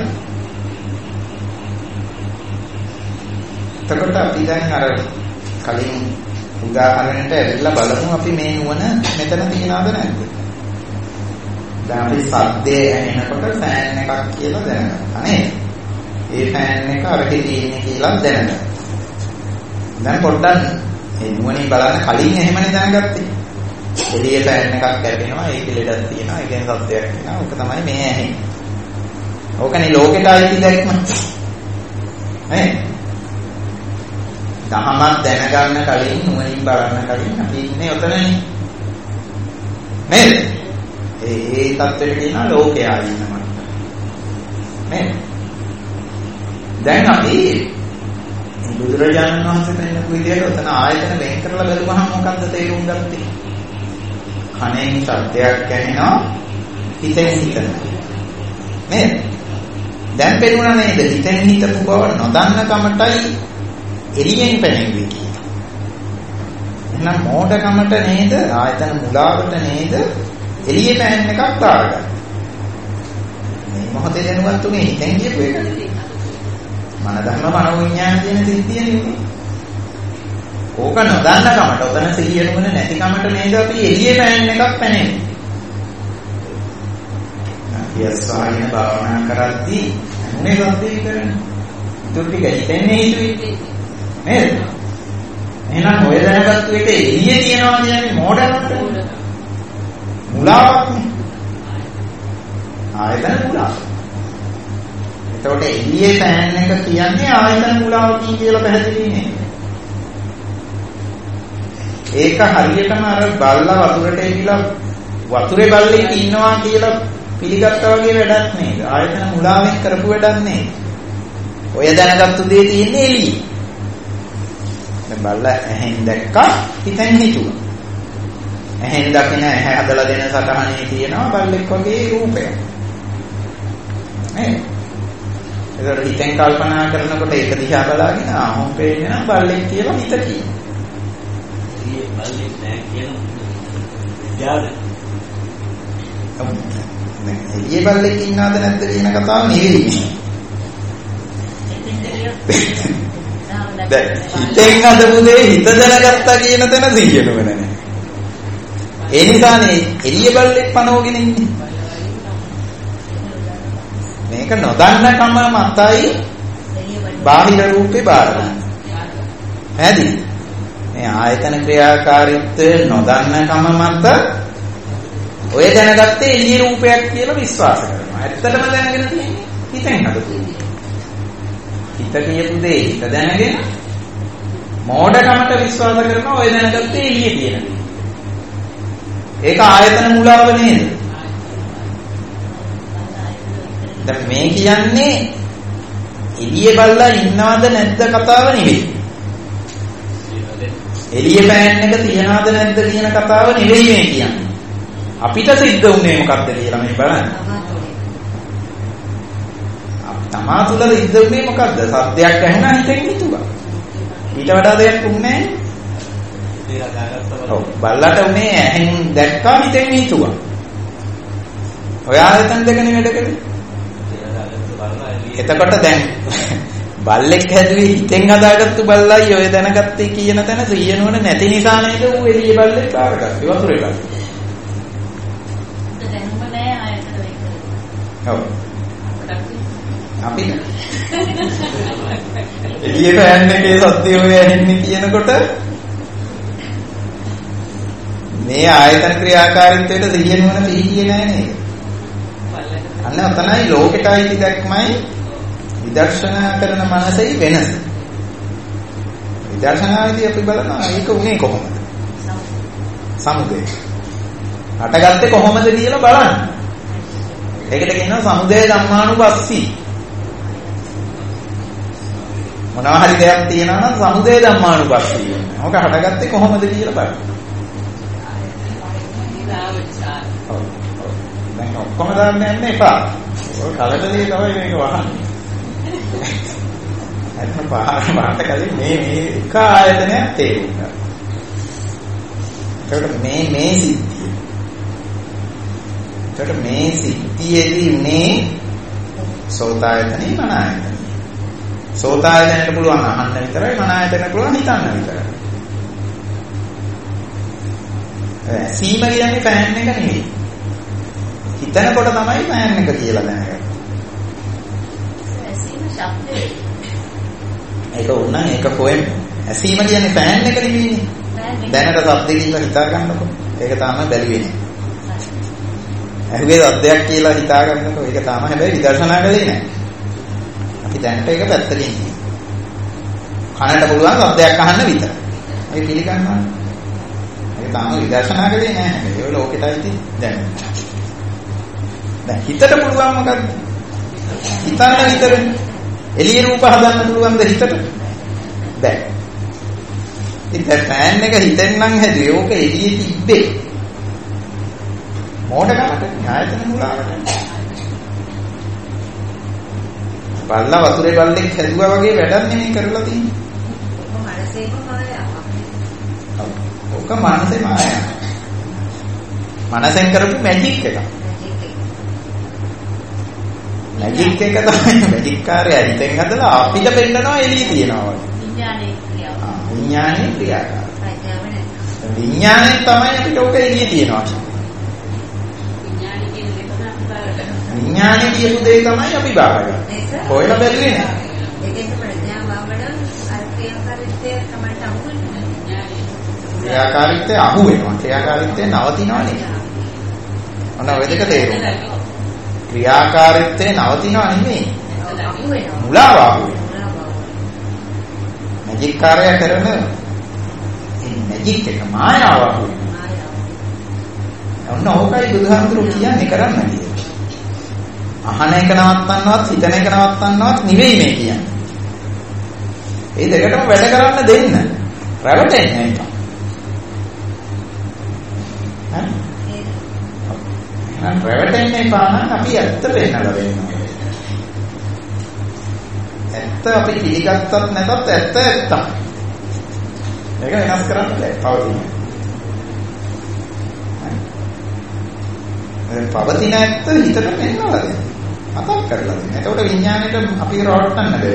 එතකොට අපි දැන් අර කලින් උදාහරණයට ඇවිල්ලා බලමු අපි මේ නුවණ මෙතන තියනවද නැද්ද? දැන් අපි සද්දේ ඇහෙනකොට ෆෑන් එකක් කියලා දැනගන්නවා නේද? ඒ ෆෑන් එක අරකේ තියෙන්නේ කියලා දැනගන්නවා. දැන් පොඩ්ඩක් මේ නුවණින් බලන්න කලින් එහෙමනේ දැනගත්තේ. එළිය ෆෑන් එකක් කැපෙනවා, ඒකේ ලෙඩක් තියෙනවා, ඒකෙන් සද්දයක් එනවා. ඕක තමයි මේ ඇහෙන්නේ. ඕකනේ ලෝකෙට අයිති දැක්ම. නේ? දහමක් දැනගන්න කලින් නුවණින් බලන්න කලින් අපි ඉන්නේ ඔතනනේ. නේද? ඒ ඒ තත්ත්වෙට කියනවා ලෝකය ආයින්නම. නේද? දැන් අපි බුදුරජාණන් වහන්සේ කියනකු විදියට ඔතන ආයතන වෙන් කරලා බලුවහම මොකද්ද තේරුම් ගත්තේ? කනෙන් ශබ්දයක් ඇහෙනවා, හිතෙන් හිතනවා. නේද? දැන් පෙනුණා නේද? හිතෙන් හිතපු බව නොදන්න කමටයි එළියෙන් පෙනෙන්නේ කියලා. එහෙනම් මෝඩකමට නේද? ආයතන මුලාවට නේද? එළියේ පෑන් එකක් දාගන්න. මේ මොහොතේ දැනුවත් උනේ හිතෙන් කියපු එක. මන ධර්ම මනෝ විඥාන කියන සිද්ධිය නෙමෙයි. ඕක නොදන්න කමට, ඔතන සිහිය නුවණ නැති කමට නේද අපි එළියේ පෑන් එකක් පැනෙන්නේ. යස්සායන භාවනා කරද්දී මොනේ සද්දේ කරන්නේ? ඒක ටික හිතෙන්නේ හිතුවේ. නේද? එහෙනම් ඔය දැනගත්තු එක එළියේ තියනවා කියන්නේ මෝඩකමට. මුලාවක් නේ. ආයතන මුලාව. එතකොට එළියේ ෆෑන් එක කියන්නේ ආයතන මුලාවකින් කියලා පැහැදිලි නේ. ඒක හරියටම අර බල්ලා වතුරට ඇවිල්ලා වතුරේ බල්ලෙක් ඉන්නවා කියලා පිළිගත්තා වගේ වැඩක් නේද? ආයතන මුලාවෙන් කරපු වැඩක් නේද? ඔය දැනගත්තු දේ තියෙන්නේ එළියේ. දැන් බල්ලා ඇහෙන් දැක්කා, හිතෙන් හිතුවා. ඇහෙන් දකින ඇහැ හදලා දෙන සතහනේ තියෙනවා බල්ලෙක් වගේ රූපයක්. නේද? ඒකට හිතෙන් කල්පනා කරනකොට ඒක දිහා බලාගෙන ආහොම් පේන්නේ නම් බල්ලෙක් කියලා හිත කියනවා. ඊයේ බල්ලෙක් නෑ කියනවා. යාද. ඊයේ බල්ලෙක් ඉන්නවද නැද්ද කියන කතාව නෙවෙයි. දැන් හිතෙන් හදපු දේ හිත දැනගත්තා කියන තැන සිහියනව නෑ. ඒ නිසානේ එළිය බල්ලෙක් පනවගෙන ඉන්නේ. මේක නොදන්න කම මතයි බාහිර රූපේ බාරගන්න. හැදි. මේ ආයතන ක්‍රියාකාරීත්වය නොදන්න කම මත ඔය දැනගත්තේ එළිය රූපයක් කියලා විශ්වාස කරනවා. ඇත්තටම දැනගෙන තියෙන්නේ හිතෙන් හදපු. හිත කියපු දේ හිත දැනගෙන මෝඩකමට විශ්වාස කරනවා ඔය දැනගත්තේ එළිය කියන දේ. ඒක ආයතන මුලාව නේද? දැන් මේ කියන්නේ එළියේ බල්ලා ඉන්නවද නැද්ද කතාව නෙවෙයි. එළියේ පෑන් එක තියනවද නැද්ද කියන කතාව නෙවෙයි මේ කියන්නේ. අපිට සිද්ධ වුණේ මොකක්ද කියලා මේ බලන්න. තමා තුල සිද්ධ වුණේ මොකද්ද? සත්‍යයක් ඇහෙනා හිතෙන් හිතුවා. ඊට වඩා දෙයක් වුණේ නැහැ. ඔව් බල්ලට උනේ ඇහෙන් දැක්කා හිතෙන් හිතුවා. ඔය ආයතන දෙකනේ වැඩ කරේ. එතකොට දැන් බල්ලෙක් හැදුවේ හිතෙන් හදාගත්තු බල්ලයි ඔය දැනගත්තේ කියන තැන සියනුවන නැති නිසා නේද ඌ එළියේ බල්ලෙක් කාරගත්තේ වතුරේ ගත්තා. දැනුම නෑ ආයතන වෙක. ඔව්. අපි එළියේ පෑන් එකේ සත්‍ය ඔය ඇහෙන්නේ කියනකොට මේ ආයතන ක්‍රියාකාරීත්වයට සිහිනුවන පිළිගියේ නෑ නේද? අන්න ඔතනයි ලෝකෙට අයිති දැක්මයි විදර්ශනා කරන මනසයි වෙනස. විදර්ශනාවේදී අපි බලනවා ඒක උනේ කොහොමද? සමුදය. හටගත්තේ කොහොමද කියලා බලන්න. ඒකට කියනවා සමුදය ධම්මානුපස්සී. මොනවා හරි දෙයක් තියෙනවා නම් සමුදය ධම්මානුපස්සී වෙනවා. ඕක හටගත්තේ කොහොමද කියලා බලන්න. දැන් ඔක්කොම දාන්න යන්න එපා. ඔය කලබලේ තමයි මේක වහන්නේ. අන්න පාර මාත කලින් මේ මේ එක ආයතනයක් තේරුම් ගන්න. ඒකට මේ මේ සිද්ධිය. ඒකට මේ සිද්ධියේදී මේ සෝතායතනෙ මන ආයතනෙ. සෝතායතනෙට පුළුවන් අහන්න විතරයි, මන ආයතනෙට පුළුවන් හිතන්න විතරයි. සීම කියන්නේ පෑන් එක නෙවෙයි. හිත හිතනකොට තමයි ෆෑන් එක කියලා දැනගන්නේ. ඇසීම ශබ්දේ. ඒක උන්නම් ඒක කොහෙන්ද? ඇසීම කියන්නේ ෆෑන් එක නෙවෙයිනේ. දැනට ශබ්ද කියලා හිතා ගන්නකො. ඒක තමයි බැලුවේ නෑ. ඇහුවේ ශබ්දයක් කියලා හිතා ගන්නකො. ඒක තමයි හැබැයි විදර්ශනා කළේ නෑ. අපි දැනට ඒක පැත්තකින් ඉන්නේ. කනට පුළුවන් ශබ්දයක් අහන්න විතරයි. ඒක පිළිගන්නවා. ඒක තමයි විදර්ශනා කළේ නෑ. ඒක ලෝකෙටයි දැන්. දැන් හිතට පුළුවන් මොකද්ද? හිතන්න විතරනේ. එළිය රූප හදන්න පුළුවන්ද හිතට? බෑ. ඉතින් ෆෑන් එක හිතෙන් නම් හැදුවේ ඕක එළියේ තිබ්බේ. මොඩකමට ආයතන මුලාවට. බල්ලා වතුරේ බල්ලෙක් හැදුවා වගේ වැඩක් නෙමෙයි කරලා තියෙන්නේ. ඔක මනසේම මායාවක්. ඔක මනසේ මායාවක්. මනසෙන් කරපු මැජික් එකක්. මැජික් එක තමයි මැජික් කාර්යය හිතෙන් හදලා අපිට පෙන්නනවා එළිය තියනවා වගේ. විඥානයේ ක්‍රියාව. ආ විඥානයේ ක්‍රියාව. ප්‍රඥාව නෑ. විඥානයෙන් තමයි අපිට ඔක එළිය තියනවා. විඥානයේ කියන දේ තමයි අපි බාරගන්නේ. විඥානයේ කියපු දේ තමයි අපි බාරගන්නේ. කොහෙද බැලුවේ නෑ. ඒකෙන් ප්‍රඥාව වවන අර්ථයකාරීත්වය තමයි අහුවෙන්නේ. විඥානයේ ක්‍රියාකාරීත්වය අහු වෙනවා. ක්‍රියාකාරීත්වය නවතිනවා නේ. ඔන්න ඔය දෙක තේරුණා. ක්‍රියාකාරීත්වය නවතිනවා නෙමෙයි. අහු වෙනවා. මුලාව අහු වෙනවා. මැජික් කාර්යය කරන මේ මැජික් එක මායාව අහු වෙනවා. මායාව. ඔන්න ඕකයි බුදුහාමුදුරුවෝ කියන්නේ කරන්න කියලා. අහන එක නවත්තන්නවත් හිතන එක නවත්තන්නවත් නෙවෙයි මේ කියන්නේ. මේ දෙකටම වැඩ කරන්න දෙන්න. රැවටෙන්නේ නැහැ. හරි? නම් රැවටෙන්නේ පාන අපි ඇත්ත පෙන්නලා දෙන්නවා. ඇත්ත අපි පිළිගත්තත් නැතත් ඇත්ත ඇත්ත. ඒක වෙනස් කරන්න බෑ. පවතින. හරි. පවතින ඇත්ත හිතට පෙන්නලා දෙන්න. මතක් කරලා දෙන්න. එතකොට විඥාණයට අපි රවට්ටන්න බෑ.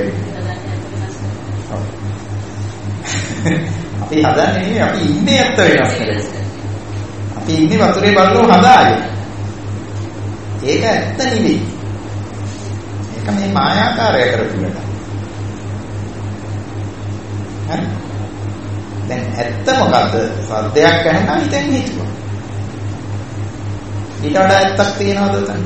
අපි හදන්නේ නෙවෙයි අපි ඉන්නේ ඇත්ත වෙනස් කරලා. අපි ඉන්නේ වතුරේ බලන හදාගෙන. ඒක ඇත්ත නෙවෙයි. ඒක මේ මායාකාරය කරපු එක. හරි. දැන් ඇත්ත මොකද්ද? සද්දයක් ඇහෙනා හිතෙන් හිතුවා. ඊට වඩා ඇත්තක් තියනවද දැන්?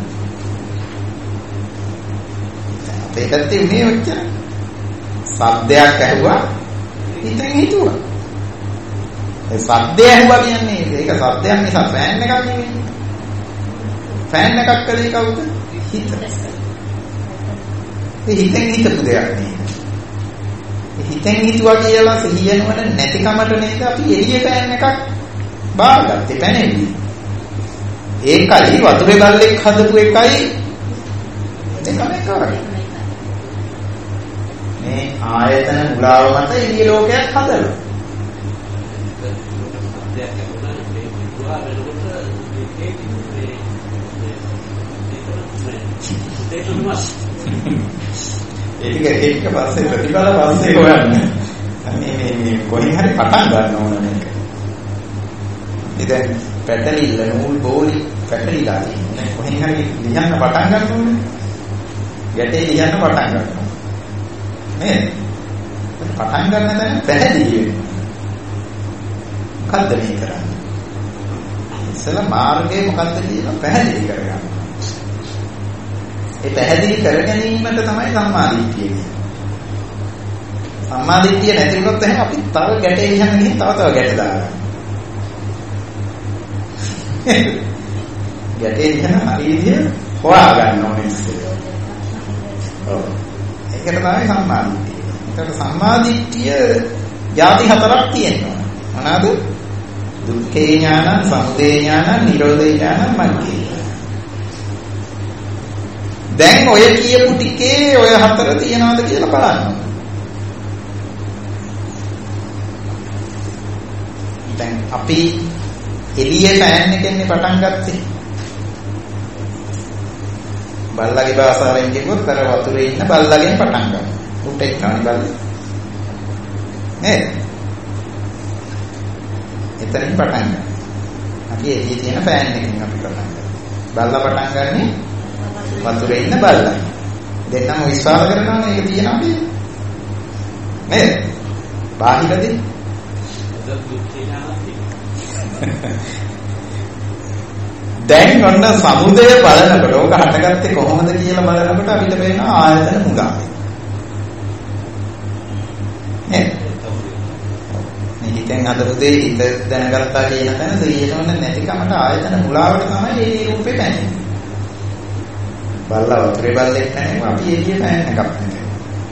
අපේ පැත්තේ උනේ ඔච්චර. සද්දයක් ඇහුවා හිතෙන් හිතුවා. ඒ සද්දය ඇහුවා කියන්නේ ඒක සද්දයක් නිසා ෆෑන් එකක් නෙවෙයි. ෆෑන් එකක් කලේ කවුද? හිත. ඒ හිතෙන් හිතපු දෙයක් නේ. ඒ හිතෙන් හිතුවා කියලා සිහියනවන නැතිකමට නේද අපි එළිය ෆෑන් එකක් බාරගත්තේ පැනෙන්නේ. ඒකයි වතුරේ බල්ලෙක් හදපු එකයි දෙකම එකයි. මේ ආයතන මුලාව මත එළිය ලෝකයක් හදලා. ඒක ඒක පස්සේ ප්‍රතිඵල පස්සේ හොයන්න. මේ මේ මේ කොහෙන් හරි පටන් ගන්න ඕන මේක. ඉතින් පැටලිල්ල නූල් බෝලි පැටලිලා ඉන්නේ. කොහෙන් හරි ලියන්න පටන් ගන්න ඕනේ. ගැටේ ලියන්න පටන් ගන්නවා. නේද? පටන් ගන්න දැන පැහැදිලි වෙනවා. මොකද්ද මේ කරන්නේ? ඉතල මාර්ගය මොකද්ද කියලා පැහැදිලි කරගන්න. ඒ පැහැදිලි කර ගැනීමට තමයි සම්මාදිට්ඨිය කියන්නේ. සම්මාදිට්ඨිය නැති වුණොත් එහෙනම් අපි තව ගැටේ ඉහන්න ගිහින් තව තව ගැට දානවා. ගැටේ ඉහන හරි විදිය හොයා ගන්න ඕනේ ඉස්සෙල්ලා. ඔව්. ඒකට තමයි සම්මාදිට්ඨිය. ඒකට සම්මාදිට්ඨිය යටි හතරක් තියෙනවා. මොනවාද? දුක්ඛේ ඥානං, සමුදය ඥානං, නිරෝධේ ඥානං, මග්ගේ. දැන් ඔය කියපු ටිකේ ඔය හතර තියනවාද කියලා බලන්න. දැන් අපි එළියේ ෆෑන් එකෙන් පටන් ගත්තේ. බල්ලගේ භාෂාවෙන් කිව්වොත් අර වතුරේ ඉන්න බල්ලගෙන් පටන් ගන්න. උට එක්කනේ බල්ල. නේද? එතනින් පටන් ගන්න. අපි එළියේ තියෙන ෆෑන් එකෙන් අපි පටන් ගන්නවා. බල්ලා පටන් ගන්නේ වතුරේ ඉන්න බල්ලා. දෙන්නම විශ්වාස කරනවානේ ඒක තියෙනවා කියලා. නේද? බාහිරදී දැන් ඔන්න සමුදය බලනකොට ඕක හටගත්තේ කොහොමද කියලා බලනකොට අපිට පේනවා ආයතන මුලාවේ. නේද? මේ හිතෙන් හදපු දේ හිත දැනගත්තා කියන තැන සිහිනවන්න නැතිකමට ආයතන මුලාවට තමයි මේ රූපේ පැන්නේ. බල්ලා වතුරේ බල්ලෙක් නැහැ අපි එළිය පැන්න එකක් නෙමෙයි.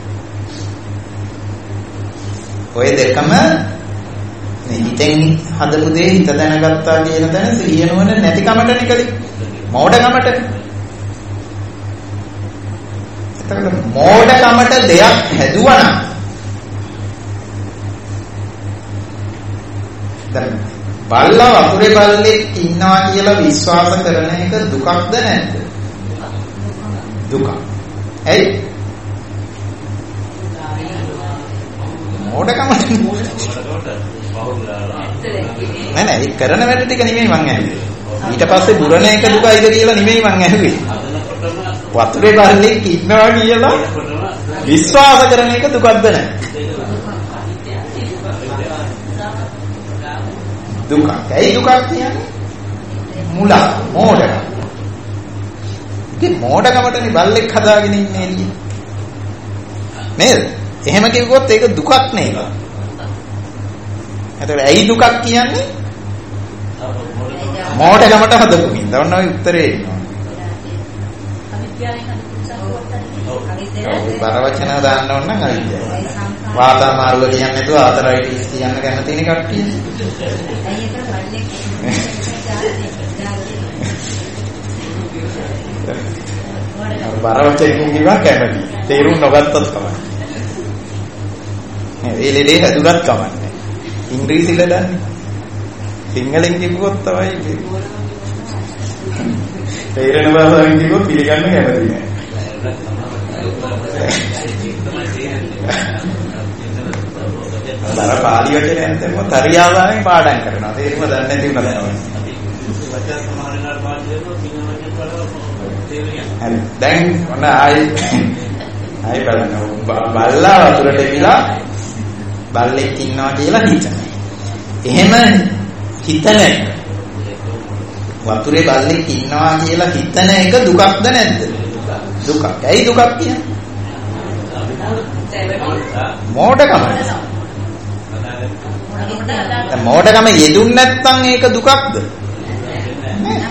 ඔය දෙකම මේ හිතෙන් හදපු දේ හිත දැනගත්තා කියන තැන සිහිනවන්න නැතිකමට නිකලි මෝඩකමට. එතකොට මෝඩකමට දෙයක් හැදුවා නම් දැන් බල්ලා වතුරේ බල්ලෙක් ඉන්නවා කියලා විශ්වාස කරන එක දුකක්ද නැද්ද? දුක. ඇයි? මෝඩකම නෑ නෑ ඒ කරන වැඩ ටික නෙමෙයි මං ඇහුවේ. ඊට පස්සේ බුරණ එක දුකයිද කියලා නෙමෙයි මං ඇහුවේ. වතුරේ බල්ලෙක් ඉන්නවා කියලා විශ්වාස කරන එක දුකක්ද නැද්ද? දුක. ඇයි දුකක් කියන්නේ? මුලා, මෝඩකම. ඉතින් මෝඩකමටනේ බල්ලෙක් හදාගෙන ඉන්නේ එළියේ. නේද? එහෙම කිව්වොත් ඒක දුකක් නේද? එතකොට ඇයි දුකක් කියන්නේ? මෝඩකමට හදපු හින්දා. ඔන්න ඔය උත්තරේ එනවා. බර වචන දාන්න ඕන නම් අවිද්‍යාව. වාතාමාරුව කියන්නේ නැතුව ආතරයිටිස් කියන්න කැමති නේ කට්ටිය. බර වචනකින් කිව්වා කැමති. තේරුම් නොගත්තත් කමක්. ඒ ලෙඩේ හැදුනත් කමන්නේ. ඉංග්‍රීසි ලඩන්නේ. සිංහලෙන් කිව්වොත් තමයි තේරෙන භාෂාවෙන් කිව්වොත් පිළිගන්න කැමති නෑ. බර පාලි වචනයෙන් දැම්මොත් හරියාවානේ පාඩම් කරනවා. තේරුම දන්නේ නැති උනා තමයි. හරි. දැන් ඔන්න ආයි ආයි බලන්න. බල්ලා වතුරට එවිලා බල්ලෙක් ඉන්නවා කියලා හිතන. එහෙම හිතන එක වතුරේ බල්ලෙක් ඉන්නවා කියලා හිතන එක දුකක්ද නැද්ද? දුකක්. ඇයි දුකක් කියන්නේ? මෝඩකම. දැන් මෝඩකම යෙදුන් නැත්නම් ඒක දුකක්ද? නෑ.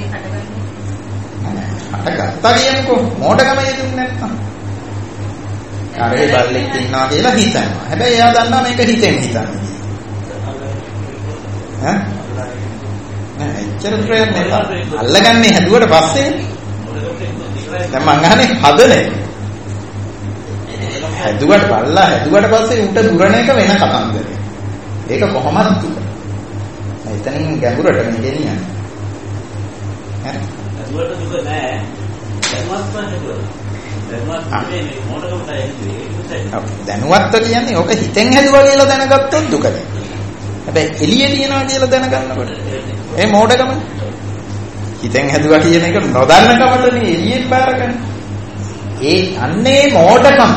හටගත්තා කියනකො මෝඩකම යෙදුන් නැත්නම්. අරේ බල්ලෙක් ඉන්නවා කියලා හිතනවා. හැබැයි එයා දන්නවා මේක හිතෙන් හිතන්නේ. ඈ? නෑ එච්චර ප්‍රයත්න නෑ. අල්ලගන්නේ හැදුවට පස්සේ දැන් මං අහන්නේ හදනේ. හැදුවට බල්ලා හැදුවට පස්සේ උට දුරණ එක වෙන කතන්දරයක්. ඒක කොහොමද දුක? එතනින් ගැඹුරට මේ ගෙනියන්නේ. හරි. හැදුවට දුක නෑ. දැනුවත්ව හැදුවා. දැනුවත්ව කියන්නේ ඕක හිතෙන් හැදුවා කියලා දැනගත්තොත් දුකද? හැබැයි එළියේ තියනවා කියලා දැනගන්නකොට ඒ මෝඩකම. හිතෙන් හැදුවා කියන එක නොදන්න කමටනේ එළියෙන් බාරගන්නේ. ඒ අන්නේ මෝඩකම.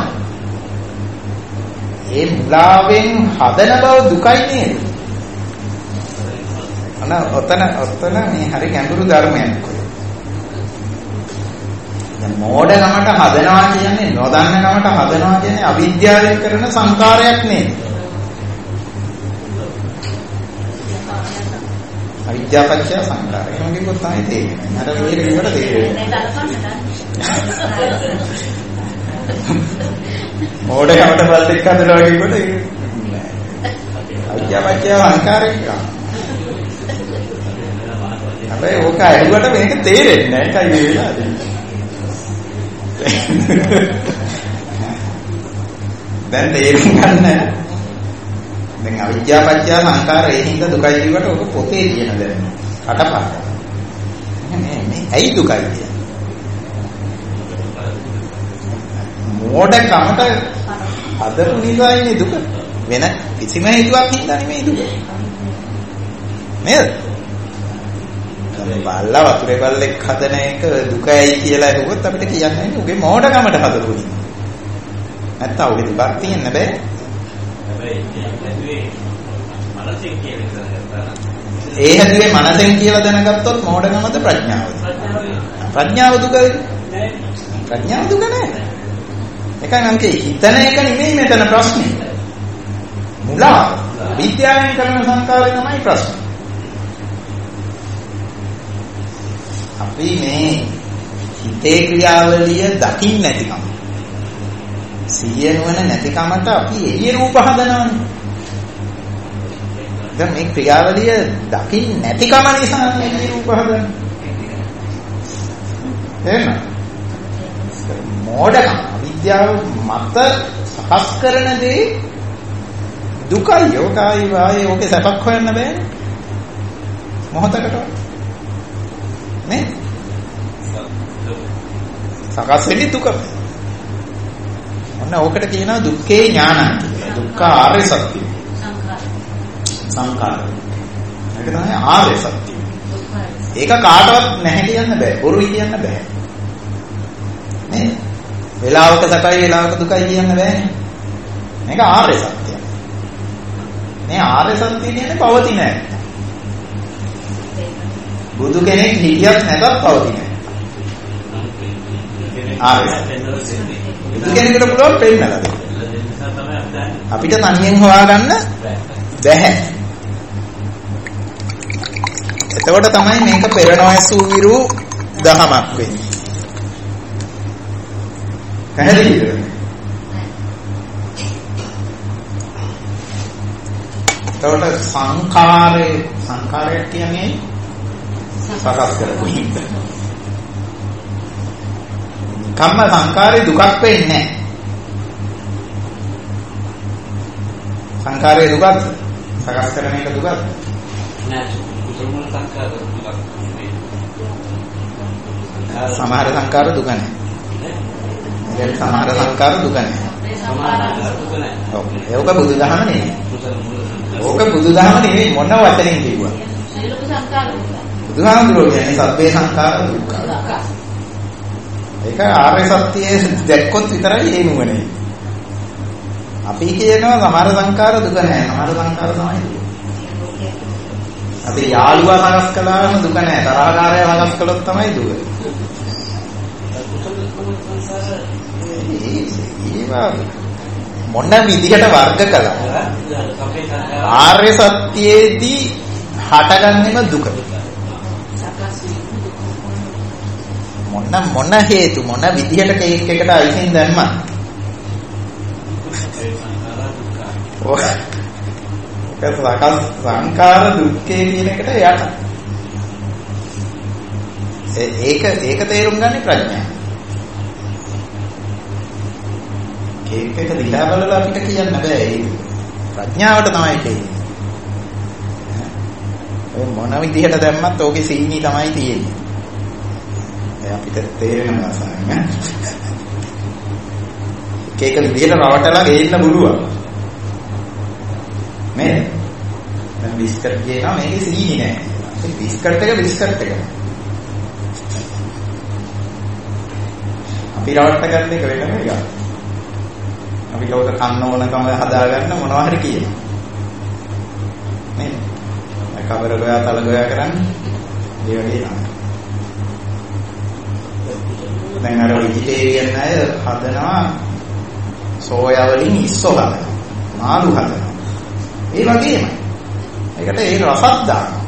ඒ මුලාවෙන් හදන බව දුකයි නේද? අන ඔතන ඔතන මේ හරි ගැඹුරු ධර්මයක්. දැන් මෝඩකමට හදනවා කියන්නේ නොදන්න කමට හදනවා කියන්නේ අවිද්‍යාවෙන් කරන සංකාරයක් නේද? අවිද්‍යාපච්චය සංකාරය. එහෙම කිව්වොත් තමයි තේරෙන්නේ. අර මේක විතර තේරෙන්නේ. මෝඩකමට බල්ලෙක් හදනවා කියනකොට අවිද්‍යාපච්චය සංකාරය කියනවා. හැබැයි ඕක ඇහුවට මේක තේරෙන්නේ නැහැ. ඒකයි මේ වෙලාවේ. දැන් තේරුම් ගන්න. දැන් අවිද්‍යාපච්චය සංකාර ඒ හින්දා දුකයි කියවට ඔක පොතේ කියන දැන. කටපාඩම්. නේ මේ ඇයි දුකයි කියන්නේ? මෝඩකමට හදපු නිසායිනේ දුක. වෙන කිසිම හේතුවක් හින්දා නෙමෙයි දුක. නේද? බල්ලා වතුරේ බල්ලෙක් හදන එක දුකයි කියලා හිතුවොත් අපිට කියන්නේ උගේ මෝඩකමට හදපුයි. නැත්තම් උගේ දුකක් තියෙන්න බෑ. ඒ හැදුවේ මනසෙන් කියලා දැනගත්තොත් මෝඩකමද ප්‍රඥාවද? ප්‍රඥාව දුකද? ප්‍රඥාව දුක නෑ. ඒකයි නම් කිය හිතන එක නෙමෙයි මෙතන ප්‍රශ්නේ. මුලා විද්‍යාවෙන් කරන සංකාරය තමයි ප්‍රශ්නේ. අපි මේ හිතේ ක්‍රියාවලිය දකින්න නැතිකම. සිහිය නුවණ නැතිකමට අපි එළිය රූප හදනවනේ. දැන් මේ ක්‍රියාවලිය දකින්න නැතිකම නිසා එළිය රූප හදන්නේ. එහෙම. මෝඩකම විද්‍යාව මත සකස් කරන දේ දුකයි යෝගයි වායේ ඔකේ සපක් හොයන්න බෑනේ. මොහොතකට නේ සකස් වෙන්නේ දුක. ඔන්න ඕකට කියනවා දුක්ඛේ ඥානං කියලා. දුක්ඛ ආර්ය සත්‍ය. සංඛාර. සංඛාර. ඒක තමයි ආර්ය සත්‍ය. ඒක කාටවත් නැහැ කියන්න බෑ. බොරු කියන්න බෑ. නේ? වේලාවක සකයි වේලාවක දුකයි කියන්න බෑනේ. මේක ආර්ය සත්‍යය. මේ ආර්ය සත්‍ය කියන්නේ පවතින නැහැ. බුදු කෙනෙක් හිටියත් නැතත් පවතින. ආර්ය. බුදු කෙනෙකුට පුළුවන් පෙන්නලා දෙන්න. අපිට තනියෙන් හොයාගන්න බැහැ. එතකොට තමයි මේක පෙර නොඇසු විරු දහමක් වෙන්නේ. පැහැදිලිද? එතකොට සංඛාරේ සංඛාරය කියන්නේ සකස් කරපු හිත. කම්ම සංඛාරේ දුකක් වෙන්නේ නැහැ. සංඛාරේ දුකක් සකස් කරන එක දුකක් නෑ. කුසල මුල සංඛාර දුකක් නෙමෙයි. සමහර සංඛාර දුක නැහැ. ඒ සමහර සංඛාර දුක නැහැ. සමහර දුක නැහැ. ඔව්. ඒක බුදුදහම නෙමෙයි. ඕක බුදුදහම නෙමෙයි මොන වචනෙන් කිව්වා. සියලු සංඛාර දුක. බුදුහාමුදුරුවෝ කියන්නේ සබ්බේ සංඛාර දුක්ඛ. ඒක ආර්ය සත්‍යයේ දැක්කොත් විතරයි ඒ නුවණේ. අපි කියනවා සමහර සංඛාර දුක නැහැ. සමහර සංඛාර තමයි දුක. අපි යාළුවා සකස් කළාම දුක නැහැ. තරහකාරය සකස් කළොත් තමයි දුක. ඒවා මොන විදිහට වර්ග කළා? ආර්ය සත්‍යයේදී හටගන්නේම දුක. මොන මොන හේතු මොන විදිහට කේක් එකට අයිසින් දැම්මා? ඔක සංඛාර දුක්ඛේ කියන එකට යට. ඒක ඒක තේරුම් ගන්න ප්‍රඥාව. කේක් එක දිහා බලලා අපිට කියන්න බෑ ඒක. ප්‍රඥාවට තමයි කියන්නේ. ඔය මොන විදිහට දැම්මත් ඕකේ සීනි තමයි තියෙන්නේ. ඒ අපිට තේරෙනවා සාමාන්‍යයෙන්. කේක විදිහට රවටලා ගේන්න පුළුවන්. මේ දැන් බිස්කට් කියනවා මේකේ සීනි නෑ. ඒ බිස්කට් එක බිස්කට් එක. අපි රවට ගන්න එක වෙනම එකක්. අපි ලෝක කන්න ඕනකම හදාගන්න මොනවා හරි කියනවා. නේද? කබර ගෝයා තල ගෝයා කරන්නේ ඒ වගේ නම. දැන් අර වෙජිටේරියන් අය හදනවා සෝයා වලින් ඉස්සෝ හදනවා. මාළු හදනවා. ඒ වගේම. ඒකට ඒ රසක් දානවා.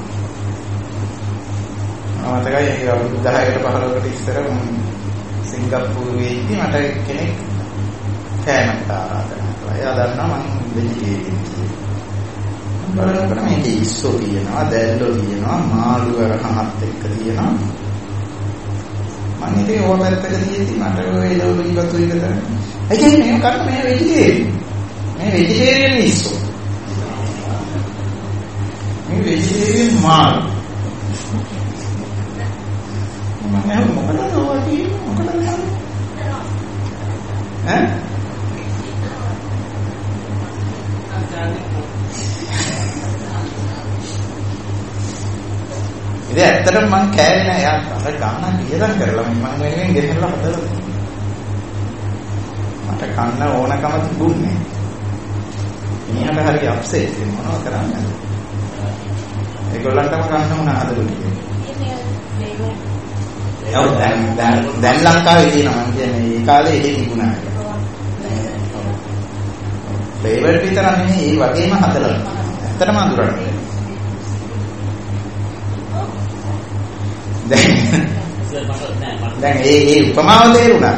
මම මතකයි ඒක අවුරුදු දහයකට පහළොවකට ඉස්සර සිංගප්පූරුවේ ඉඳි මට කෙනෙක් කෑමකට ආරාධනා කළා. එයා දන්නවා මම වෙජිටේරියන් කියලා. බලනකොට මේක ඉස්සෝ තියෙනවා, දැල්ලෝ තියෙනවා, මාළු වරහමත් එක්ක තියෙනවා. මම ඉතින් ඕව පැත්තකදීදී මට ඔය ලෝක ජීවිතය විතර. ඒ කියන්නේ මේක කරන්නේ මේ වෙජිටේරියන්. මේ වෙජිටේරියන් ඉස්සෝ. මේ වෙජිටේරියන් මාළු. මම මොකටද ඔය මොකටද ඈ? ඉතින් ඉතින් ඇත්තටම මං කෑවේ නෑ. යා අර ගාන වියදම් කරලා මම වෙනුවෙන් ගෙනල්ලා හදලා මට කන්න ඕනකම තිබුණේ. මිනිහට හරිය අප්සෙට් මොනව කරන්නේ? ඒගොල්ලන්ටම ගන්න උනා හදලා ටිකේ. ඔව් දැන් දැන් දැන් ලංකාවේ තියෙනවා මම කියන්නේ ඒ කාලේ එහෙ තිබුණා. ෆ්ලේවර් විතර නෙමෙයි ඒ වගේම හදලා. ඇත්තටම අඳුරන්නේ. දැන් දැන් ඒ ඒ උපමාව තේරුණාද?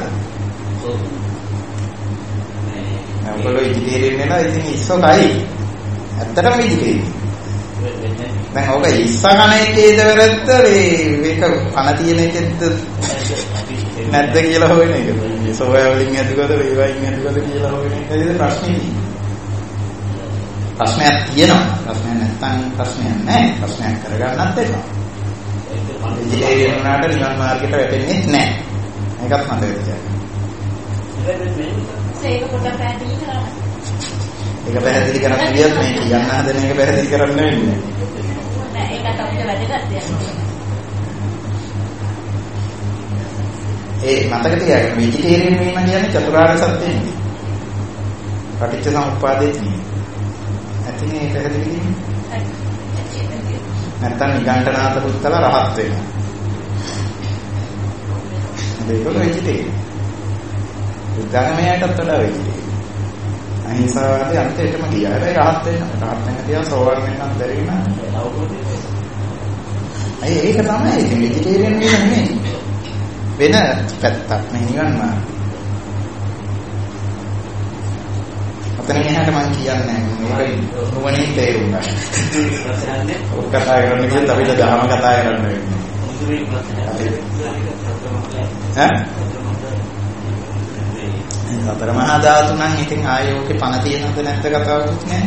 ඔයගොල්ලෝ ඉදිරියෙන් එනවා ඉතින් ඉස්සෝකයි. ඇත්තටම ඉදිරියෙන්. දැන් ඔක ඉස්සා කණ එකේද වැරද්ද මේක කන තියෙන එකෙද්ද නැද්ද කියලා හොයන එක. මේ සෝයා වලින් ඇදුවද වේවයින් ඇදුවද කියලා හොයන එකද ප්‍රශ්නේ. ප්‍රශ්නයක් තියෙනවා. ප්‍රශ්නයක් නැත්නම් ප්‍රශ්නයක් නැහැ. ප්‍රශ්නයක් කරගන්නත් එපා. ඉදිරියෙන් යනකොට නිවන් මාර්ගයට වැටෙන්නේ නැහැ. මේකත් මතක තියාගන්න. ඒක පොඩ්ඩක් පැහැදිලි කරන්න. ඒක පැහැදිලි කරන්න ගියත් මේ කියන්න හදන එක පැහැදිලි කරන්න වෙන්නේ. නෑ ඒකට අපිට වැදගත් දෙයක්. ඒ මතක තියාගන්න වෙජිටේරියන් වීම කියන්නේ චතුරාර්ය සත්‍යය නෙවෙයි. පටිච්ච සමුප්පාදේ නෙවෙයි. ඇතිනේ ඒක පැහැදිලි කිව්වේ. නැත්තම් නිගණ්ඨනාත පුත්තල රහත් වෙනවා. ඒක වෙජිටේරියන්. බුද්ධාගමයටත් වඩා වෙජිටේරියන්. අහිංසාවාදී අන්තිමටම ගියා. හැබැයි රහත් වෙන්න. රහත් වෙන්න තියා සෝවාන් වෙන්නත් බැරි වුණා. අය ඒක තමයි. ඒක වෙජිටේරියන් වීම නෙමෙයි. වෙන පැත්තක් නේ නිවන් මාර්ගය. අතන එහාට මම කියන්නේ මේක නුවණින් තේරුම් ගන්න. ඔක් කතා කරන්න කියත් අපිට දහම කතා කරන්න වෙන්නේ. ඈ? සතර මහා ධාතු නම් ඉතින් ආයෝකේ පණ තියෙනවද නැද්ද කතාවකුත් නැහැ.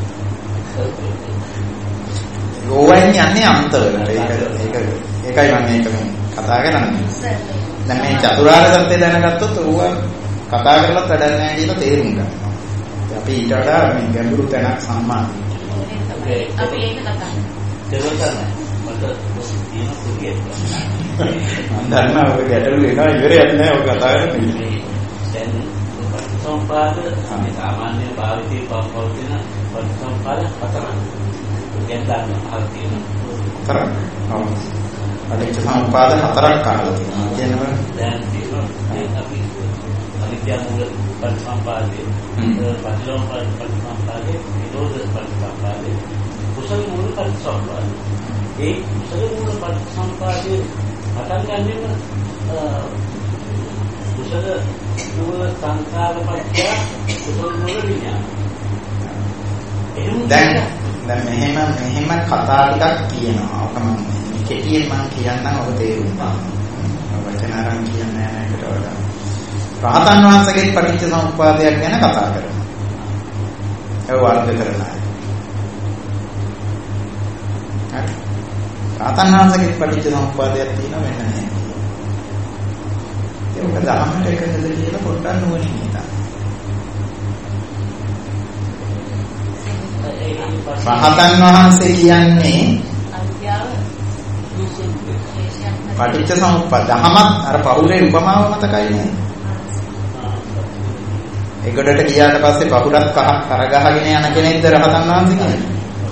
ඕවයින් යන්නේ අන්තවලට. ඒක ඒක ඒකයි මම මේක මේ කතා කරන්නේ. දැන් මේ චතුරාර්ය සත්‍ය දැනගත්තොත් ඕවා කතා කරලත් වැඩක් නැහැ කියලා තේරුම් ගන්නවා. අපි ඊට වඩා මේ ගැඹුරු තැනක් සම්මානයි. අපි ඒක කතා කරමු. දෙවොතන මට තියෙන සුඛිය. මම දන්නවා ඔය ගැටලු එනවා ඉවරයක් නැහැ ඔය කතා කරන්නේ. දැන් පටිච්චසමුප්පාද සාමාන්‍ය භාවිතී පවතින පටිච්චසමුප්පාද හතරක්. දැන් ගන්න හරි තියෙනවා. හතරක්. ඔව්. පටිච්චසමුප්පාද හතරක් කාලා තියෙනවා. කියනවා දැන් තියෙනවා අපි අවිද්‍යා මූල පටිච්චසමුප්පාදේ පටිච්චසමුප්පාද පටිච්චසමුප්පාදේ නිරෝධ පටිච්චසමුප්පාදේ කුසල මූල පටිච්චසමුප්පාදේ ඒ කුසල මූල පටිච්චසමුප්පාදේ පටන් ගන්නෙම කුසල මූල සංඛාර පත්‍ය කුසල මූල විඥාන. දැන් දැන් මෙහෙම මෙහෙම කතා ටිකක් කියනවා. ඔක මම කෙටියෙන් මම කියන්නම් ඔබ තේරුම් ගන්න. වචන අරන් කියන්නේ නැහැ ඒකට වඩා. රහතන් වහන්සේගේ පටිච්ච සමුප්පාදයක් ගැන කතා කරනවා. ඒ වර්ග කරනවා. හරි. රහතන් වහන්සේගේ පටිච්ච සමුප්පාදයක් තියෙනවා වෙන නැහැ. ඒක දහමට එකද කියලා පොඩ්ඩක් නුවණින් හිතන්න. රහතන් වහන්සේ කියන්නේ අවිද්‍යාව පටිච්ච සමුප්පාද දහමත් අර පහුරේ උපමාව මතකයි නේ. ඒකඩට ගියාට පස්සේ පහුරක් කහ කරගහගෙන යන කෙනෙක්ද රහතන් වහන්සේ කියන්නේ.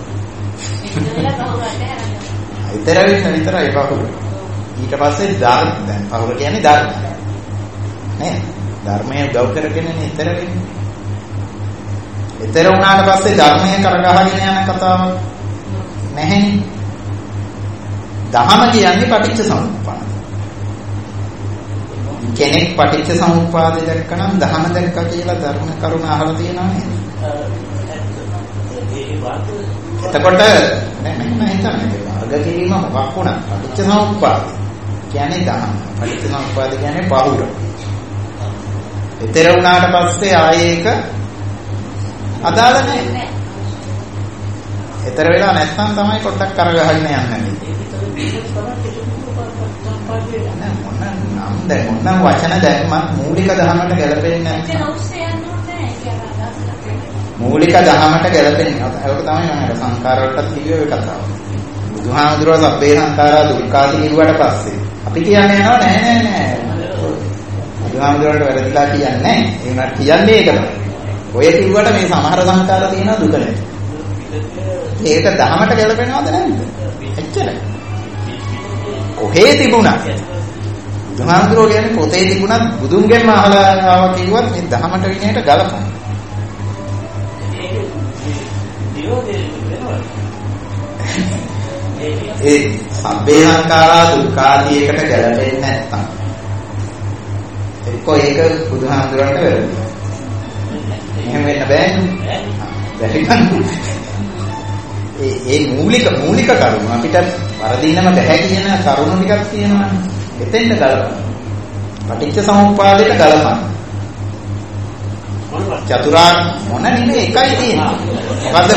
ඊතර වෙන විතරයි පහුර. ඊට පස්සේ ධර්ම දැන් පහුර කියන්නේ ධර්ම. නේ? ධර්මයේ ගෞ කරගෙන ඊතර වෙන්නේ. ඊතර වුණාට පස්සේ ධර්මයේ කරගහගෙන යන කතාවක් නැහැනේ. දහම කියන්නේ පටිච්ච සමුප්පාද. කෙනෙක් පටිච්ච සමුප්පාද දැක්කනම් දහම දැක්කා කියලා ධර්ම කරුණ අහලා තියෙනවා නේද? එතකොට නෑ මම හිතන්නේ වර්ග කිරීම මොකක් වුණා පටිච්ච සමුප්පාද කියන්නේ දහම. පටිච්ච සමුප්පාද කියන්නේ පහුර. ඊතර වුණාට පස්සේ ආයේ ඒක අදාළ නැහැ. ඊතර වෙලා නැත්නම් තමයි පොඩ්ඩක් කරගහගෙන යන්නේ. නම් දැන් මොන වචන දැම්මත් මූලික දහමට ගැලපෙන්නේ නැහැ. මූලික දහමට ගැලපෙන්නේ නැහැ. ඒක තමයි මම සංඛාර වලට කිව්වේ ඔය කතාව. බුදුහාමුදුරුවෝ සබ්බේ සංඛාරා දුක්ඛාති කිව්වට පස්සේ අපි කියන්නේ යනවා නෑ නෑ නෑ. බුදුහාමුදුරුවන්ට වැරදිලා කියන්නේ නෑ. ඒ උනාට කියන්නේ ඒක තමයි. ඔය කිව්වට මේ සමහර සංඛාර තියෙනවා දුක නැහැ. ඒක දහමට ගැලපෙනවද නැද්ද? එච්චරයි. කොහේ තිබුණා? බුදුහාමුදුරුවෝ කියන්නේ පොතේ තිබුණත් බුදුන්ගෙන්ම අහලා ආවා කිව්වත් මේ දහමට විනයට ගලපන. ඒ සබ්බේ සංඛාරා දුක්ඛාදීයකට ගැලපෙන්නේ නැත්තම් එක්කෝ ඒක බුදුහාමුදුරුවන්ට වැරදියි. එහෙම වෙන්න බෑනේ. බැරි නම් ඒ ඒ මූලික මූලික කරුණු අපිට වරදින්නම බෑ කියන කරුණු ටිකක් තියෙනවානේ. එතෙන්ට ගලපන්න. පටිච්ච සමුප්පාදයට ගලපන්න. චතුරාර්ය මොන නෙමෙයි එකයි තියෙන්නේ. මොකද්ද?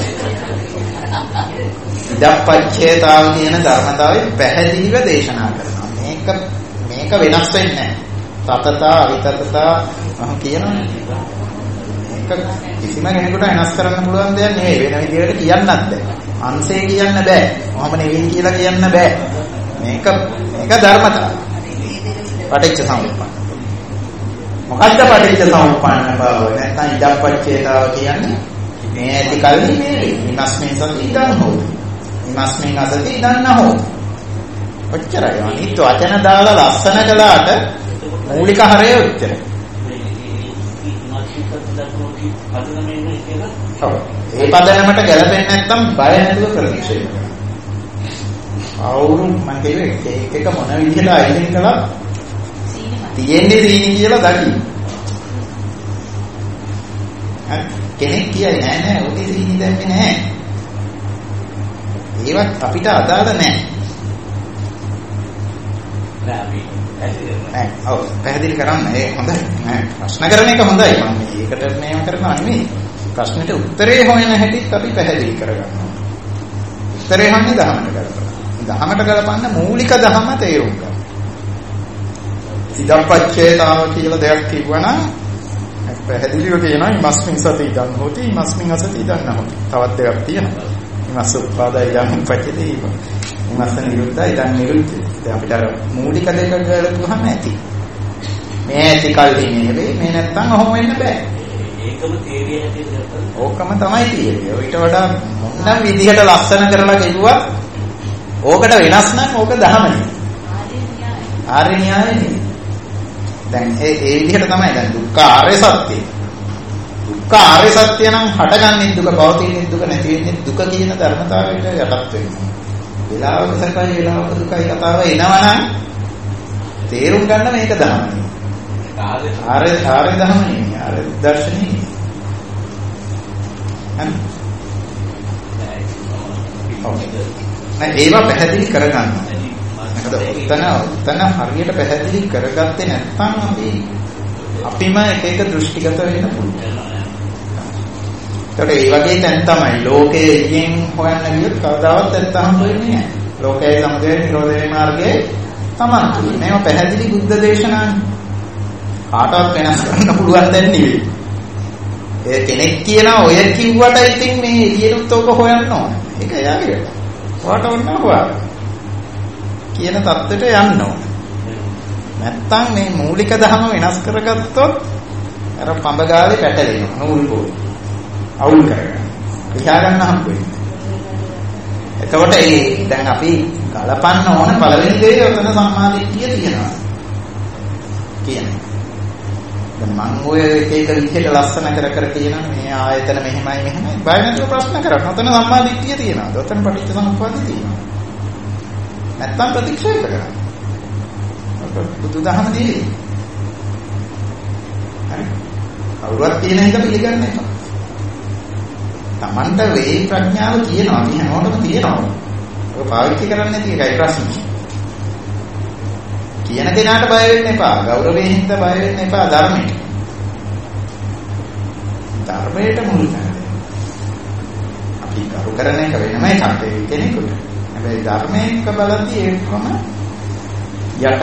ඉදප්පච්චේතාව කියන ධර්මතාවය පැහැදිලිව දේශනා කරනවා. මේක මේක වෙනස් වෙන්නේ නැහැ. තතතා අවිතතතා මම කියනනේ. කිසිම කෙනෙකුට වෙනස් කරන්න පුළුවන් දෙයක් නෙවෙයි. වෙන විදිහකට කියන්නත් බෑ. අංශේ කියන්න බෑ. මොහොම නෙවෙයි කියලා කියන්න බෑ. මේක මේක ධර්මතාවය. පටිච්ච සමුප්පාද. මොකද්ද පටිච්ච සමුප්පාද බව? නැත්නම් ඉදප්පච්චේතාව කියන්නේ මේ ඇති කල්හි මේ විනාශමේ සති ඉදන් හෝ. විනාශමේ නැසති ඉදන් නැහෝ. ඔච්චරයි. අනිත් වචන දාලා ලස්සන කළාට මූලික හරය ඔච්චරයි. ඒ පදනමට ගැලපෙන්නේ නැත්නම් බය නැතුව ප්‍රතික්ෂේප කරනවා. අවුරු මම කියුවේ ඒක එක මොන විදිහට අයින් කළා තියෙන්නේ සීනි කියලා දකින්න. කෙනෙක් කියයි නෑ නෑ ඔතේ සීනි දැම්මේ නෑ. ඒවත් අපිට අදාළ නෑ. නෑ අපි නෑ ඔව් පැහැදිලි කරන්න ඒ හොඳයි. නෑ ප්‍රශ්න කරන එක හොඳයි. මම මේකට මේව කරනවා නෙමෙයි. ප්‍රශ්නෙට උත්තරේ හොයන හැටිත් අපි පැහැදිලි කරගන්නවා. උත්තරේ හොන්නේ දහමට ගලපන්න. දහමට ගලපන්න මූලික දහම තේරුම් ගන්න. ඉදප්පච්චේතාව කියලා දෙයක් කිව්වනම් පැහැදිලිව කියනවා ඉමස්මින් සති ඉදන් හොති ඉමස්මින් අසති ඉදන් නැහොති. තවත් දෙයක් තියෙනවා. ඉමස්ස උපාදයි ඉදන් උපච්චේති. ඉමස්ස නිරුද්ධයි ඉදන් නිරුද්ධයි. දැන් අපිට අර මූලික දෙක ගලපුවාම ඇති. මේ ඇති කල්හි නෙවෙයි මේ නැත්තම් ඔහොම වෙන්න බෑ. ඒකම තේරිය හැටියට ඕකම තමයි තියෙන්නේ. ඊට වඩා මොන විදිහට ලස්සන කරලා කිව්වත් ඕකට වෙනස් නම් ඕක දහමනේ. ආර්ය න්‍යායනේ. දැන් ඒ ඒ විදිහට තමයි දැන් දුක්ඛ ආර්ය සත්‍යය. දුක්ඛ ආර්ය සත්‍ය නම් හටගන්නේ දුක, පවතින්නේ දුක, නැති වෙන්නේ දුක කියන ධර්මතාවයට යටත් වෙනවා. විලාවක සකයි විලාවක දුකයි කතාව එනවනම් තේරුම් ගන්න මේක දහමනේ. ආර්ය ආර්ය දහමනේ. ආර්ය දර්ශනේ. හරි. නෑ ඒවා පැහැදිලි කරගන්න. මොකද උතන උතන හරියට පැහැදිලි කරගත්තේ නැත්නම් අපි අපිම එක එක දෘෂ්ටිගත වෙන්න පුළුවන්. ඒකට ඒ වගේ තැන් තමයි ලෝකයේ ඉයෙන් හොයන්න ගියොත් කවදාවත් නැත්තම් වෙන්නේ නැහැ. ලෝකයේ සමුදය නිරෝධයේ මාර්ගයේ තමයි. මේව පැහැදිලි බුද්ධ දේශනානේ. කාටවත් වෙනස් කරන්න පුළුවන් දෙයක් නෙවෙයි. ඒ කෙනෙක් කියනවා ඔය කිව්වට ඉතින් මේ එළියෙත් ඔක හොයන්න ඕන. ඒක එයාගේ වැඩ. ඔයාට ඕන හොයාගන්න. කියන தත්ත්වයට යන්න ඕන. නැත්තම් මේ මූලික ධර්ම වෙනස් කරගත්තොත් අර පඹගාලේ පැටලෙනවා. නූල් පොයි. අවුල් කරගන්න. කියා ගන්න හම්බෙන්නේ. එතකොට ඒ දැන් අපි ගලපන්න ඕන පළවෙනි දේ ඔතන සම්මාදිට්ඨිය තියෙනවා. කියන්නේ. දැන් මම ඔය එක එක විදිහට ලස්සන කර කර කියනවා මේ ආයතන මෙහෙමයි මෙහෙමයි බය නැතුව ප්‍රශ්න කරනවා. ඔතන සම්මාදිට්ඨිය තියෙනවා. ඔතන පටිච්ච සමුප්පාදේ තියෙනවා. නැත්තම් ප්‍රතික්ෂේප කරනවා. බුදුදහම දී. හරි. කවුරුත් තියෙන එක පිළිගන්නේ නැහැ. Tamanta වේ ප්‍රඥාව තියෙනවා. මේ හැමෝටම තියෙනවා. ඒක පාවිච්චි කරන්නේ නැති එකයි ප්‍රශ්නේ. කියන කෙනාට බය වෙන්න එපා. ගෞරවයෙන් හින්දා බය වෙන්න එපා ධර්මයට. ධර්මයට මුල් කරගන්න. අපි කරු කරන එක වෙනම එකක් කෙනෙකුට. හැබැයි ධර්මයක බලද්දී ඒකම යට.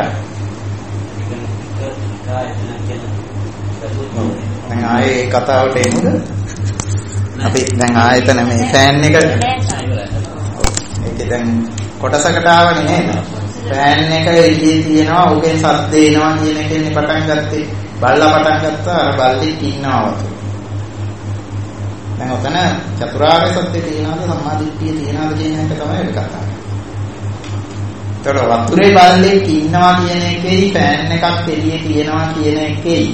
දැන් ආයේ කතාවට එමුද? අපි දැන් ආයතන මේ ෆෑන් එක ඒක ඒකේ දැන් කොටසකට ආවනේ නේද? ෆෑන් එක එළියේ තියෙනවා, ඕකෙන් සද්ද එනවා කියන එකෙන් පටන් ගත්තේ. බල්ලා පටන් ගත්තා අර බල්ලෙක් ඉන්නවා වගේ. දැන් ඔතන චතුරාර්ය සත්‍ය තියෙනවද සම්මාදිට්ඨිය තියෙනවද කියන එක තමයි අපි කතා කරන්නේ. ඒතර වතුරේ බල්ලෙක් ඉන්නවා කියන එකේයි ෆෑන් එකක් එළියේ තියෙනවා කියන එකේයි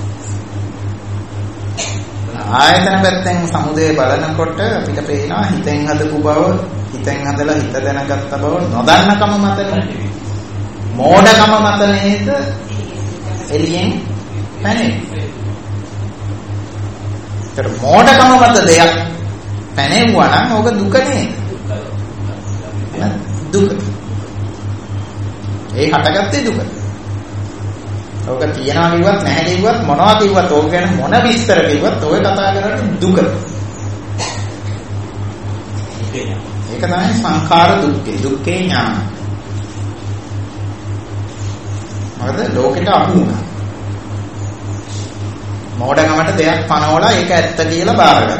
ආයතන පැත්තෙන් සමුදය බලනකොට අපිට පේනවා හිතෙන් හදපු බව, හිතෙන් හදලා හිත දැනගත්ත බව නොදන්නකම මත නෙවෙයි. මෝඩකම මත නේද එළියෙන් පැනෙන්නේ. ඒතර මෝඩකම මත දෙයක් පැනෙවුවා නම් ඕක දුක නේද? දුක. ඒ හටගත්තේ දුක. ඕක තියනවා කිව්වත් නැහැ කිව්වත් මොනවා කිව්වත් ඕක ගැන මොන විස්තර කිව්වත් ඔය කතා කරන්නේ දුක. ඒක තමයි සංඛාර දුක්ඛේ. දුක්ඛේ ඥාන. මොකද ලෝකෙට අහු වුණා. මෝඩකමට දෙයක් පනවලා ඒක ඇත්ත කියලා බාරගත්තා.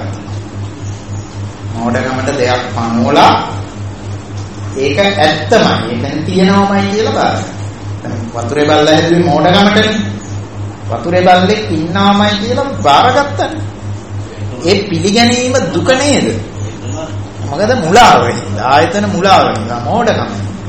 මෝඩකමට දෙයක් පනවලා ඒක ඇත්තමයි. ඒක තියෙනවමයි කියලා බාරගත්තා. වතුරේ බල්ලා හැදුවේ මෝඩකමටනේ. වතුරේ බල්ලෙක් ඉන්නාමයි කියලා බාරගත්තනේ. ඒ පිළිගැනීම දුක නේද? මොකද මුලාව වෙනවා. ආයතන මුලාව වෙනවා මෝඩකම.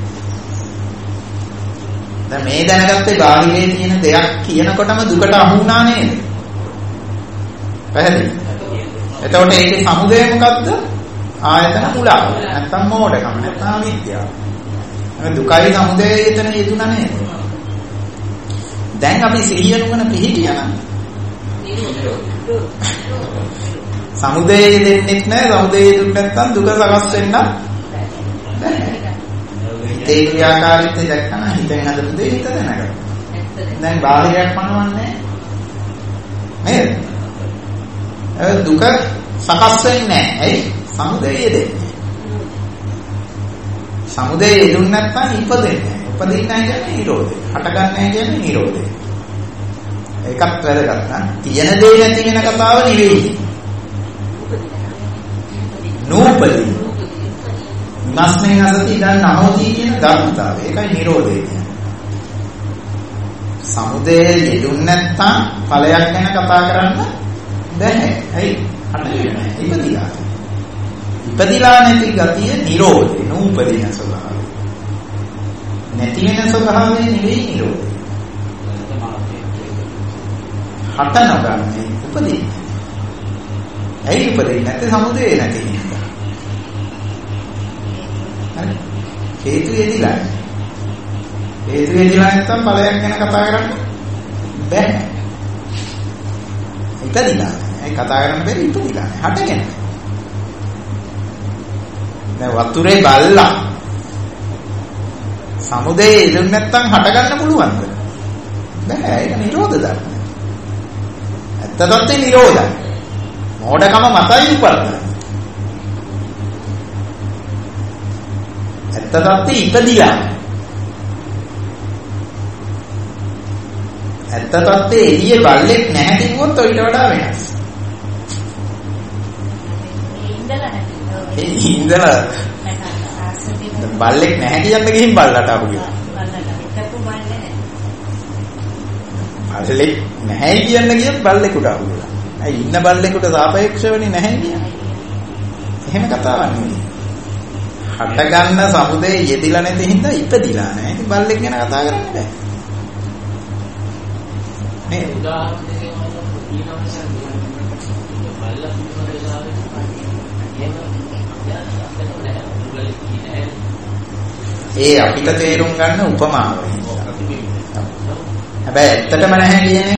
දැන් මේ දැනගත්තේ බාහිරේ තියෙන දෙයක් කියනකොටම දුකට අහු වුණා නේද? පැහැදිලි. එතකොට ඒකේ සමුදය මොකද්ද? ආයතන මුලාව. නැත්තම් මෝඩකම. නැත්තම් අවිද්‍යාව. දුකයි සමුදය එතන යෙදුණා නේද? දැන් අපි සිහිය නුවණ පිළිහිටියා නම් සමුදය දෙන්නෙත් නැහැ. සමුදය දුක් නැත්තම් දුක සකස් වෙන්න බැහැ. ඒ ක්‍රියාකාරීත්වය දැක්කම හිතෙන් හදපු දේ හිත දැනගන්න. දැන් බාහිරයක් පනවන්නේ නේද? දුක සකස් වෙන්නේ නැහැ. ඇයි? සමුදය දෙන්නේ. සමුදය යෙදුන් නැත්නම් ඉපදෙන්නේ නැහැ. උපදින්නේ නැහැ කියන්නේ නිරෝධය. හටගන්නේ නැහැ කියන්නේ නිරෝධය. ඒකත් වැදගත් නා. තියෙන දේ නැති වෙන කතාව නෙවෙයි. නූපදී. මස්නේ අසති ඉඳන් නැහොති කියන ධර්මතාවය. ඒකයි නිරෝධය කියන්නේ. සමුදය යෙදුන් නැත්නම් ඵලයක් ගැන කතා කරන්න බැහැ. ඇයි? හටගන්නේ නැහැ. ඉපදිලා. ඉපදිලා නැති ගතිය නිරෝධය. නූපදින ස්වභාවය. නැති වෙන ස්වභාවය නෙවෙයි නිරෝධය. හට නොගන්නේ උපදින්නේ. ඇයි උපදින්නේ නැත්නම් සමුදය නැති නිසා. හරි. හේතු යෙදිලා. හේතු යෙදිලා නැත්නම් ඵලයක් ගැන කතා කරන්න බැහැ. ඉපදිලා. ඒ කතා කරන්න බැරි ඉපදිලා. හටගෙන. දැන් වතුරේ බල්ලා සමුදේ ඉදුන් නැත්තම් හට ගන්න පුළුවන්ද? බෑ. ඒක නිරෝධ ධර්ම. ඇත්ත තත්ත්වේ නිරෝධයි. මෝඩකම මතයි උපදින. ඇත්ත තත්ත්වේ ඉපදිලා. ඇත්ත තත්ත්වේ එළියේ බල්ලෙක් නැහැ කිව්වොත් ඔයිට වඩා වෙනස්. ඒ ඉඳලා බල්ලෙක් නැහැ කියන්න ගිහින් බල්ලට අහු ගියා. බල්ලෙක් නැහැ කියන්න ගියත් බල්ලෙකුට අහු ගියා. ඒ ඉන්න බල්ලෙකුට සාපේක්ෂවනේ නැහැ කියන්නේ. එහෙම කතාවක් නෙවෙයි. හට ගන්න සමුදේ යෙදිලා නැති හින්දා ඉපදිලා නැහැ. ඉතින් බල්ලෙක් ගැන කතා කරන්න බෑ. මේ උදාහරණයක් කියනවා ඒ අපිට තේරුම් ගන්න උපමාව. හැබැයි ඇත්තටම නැහැ කියන්නේ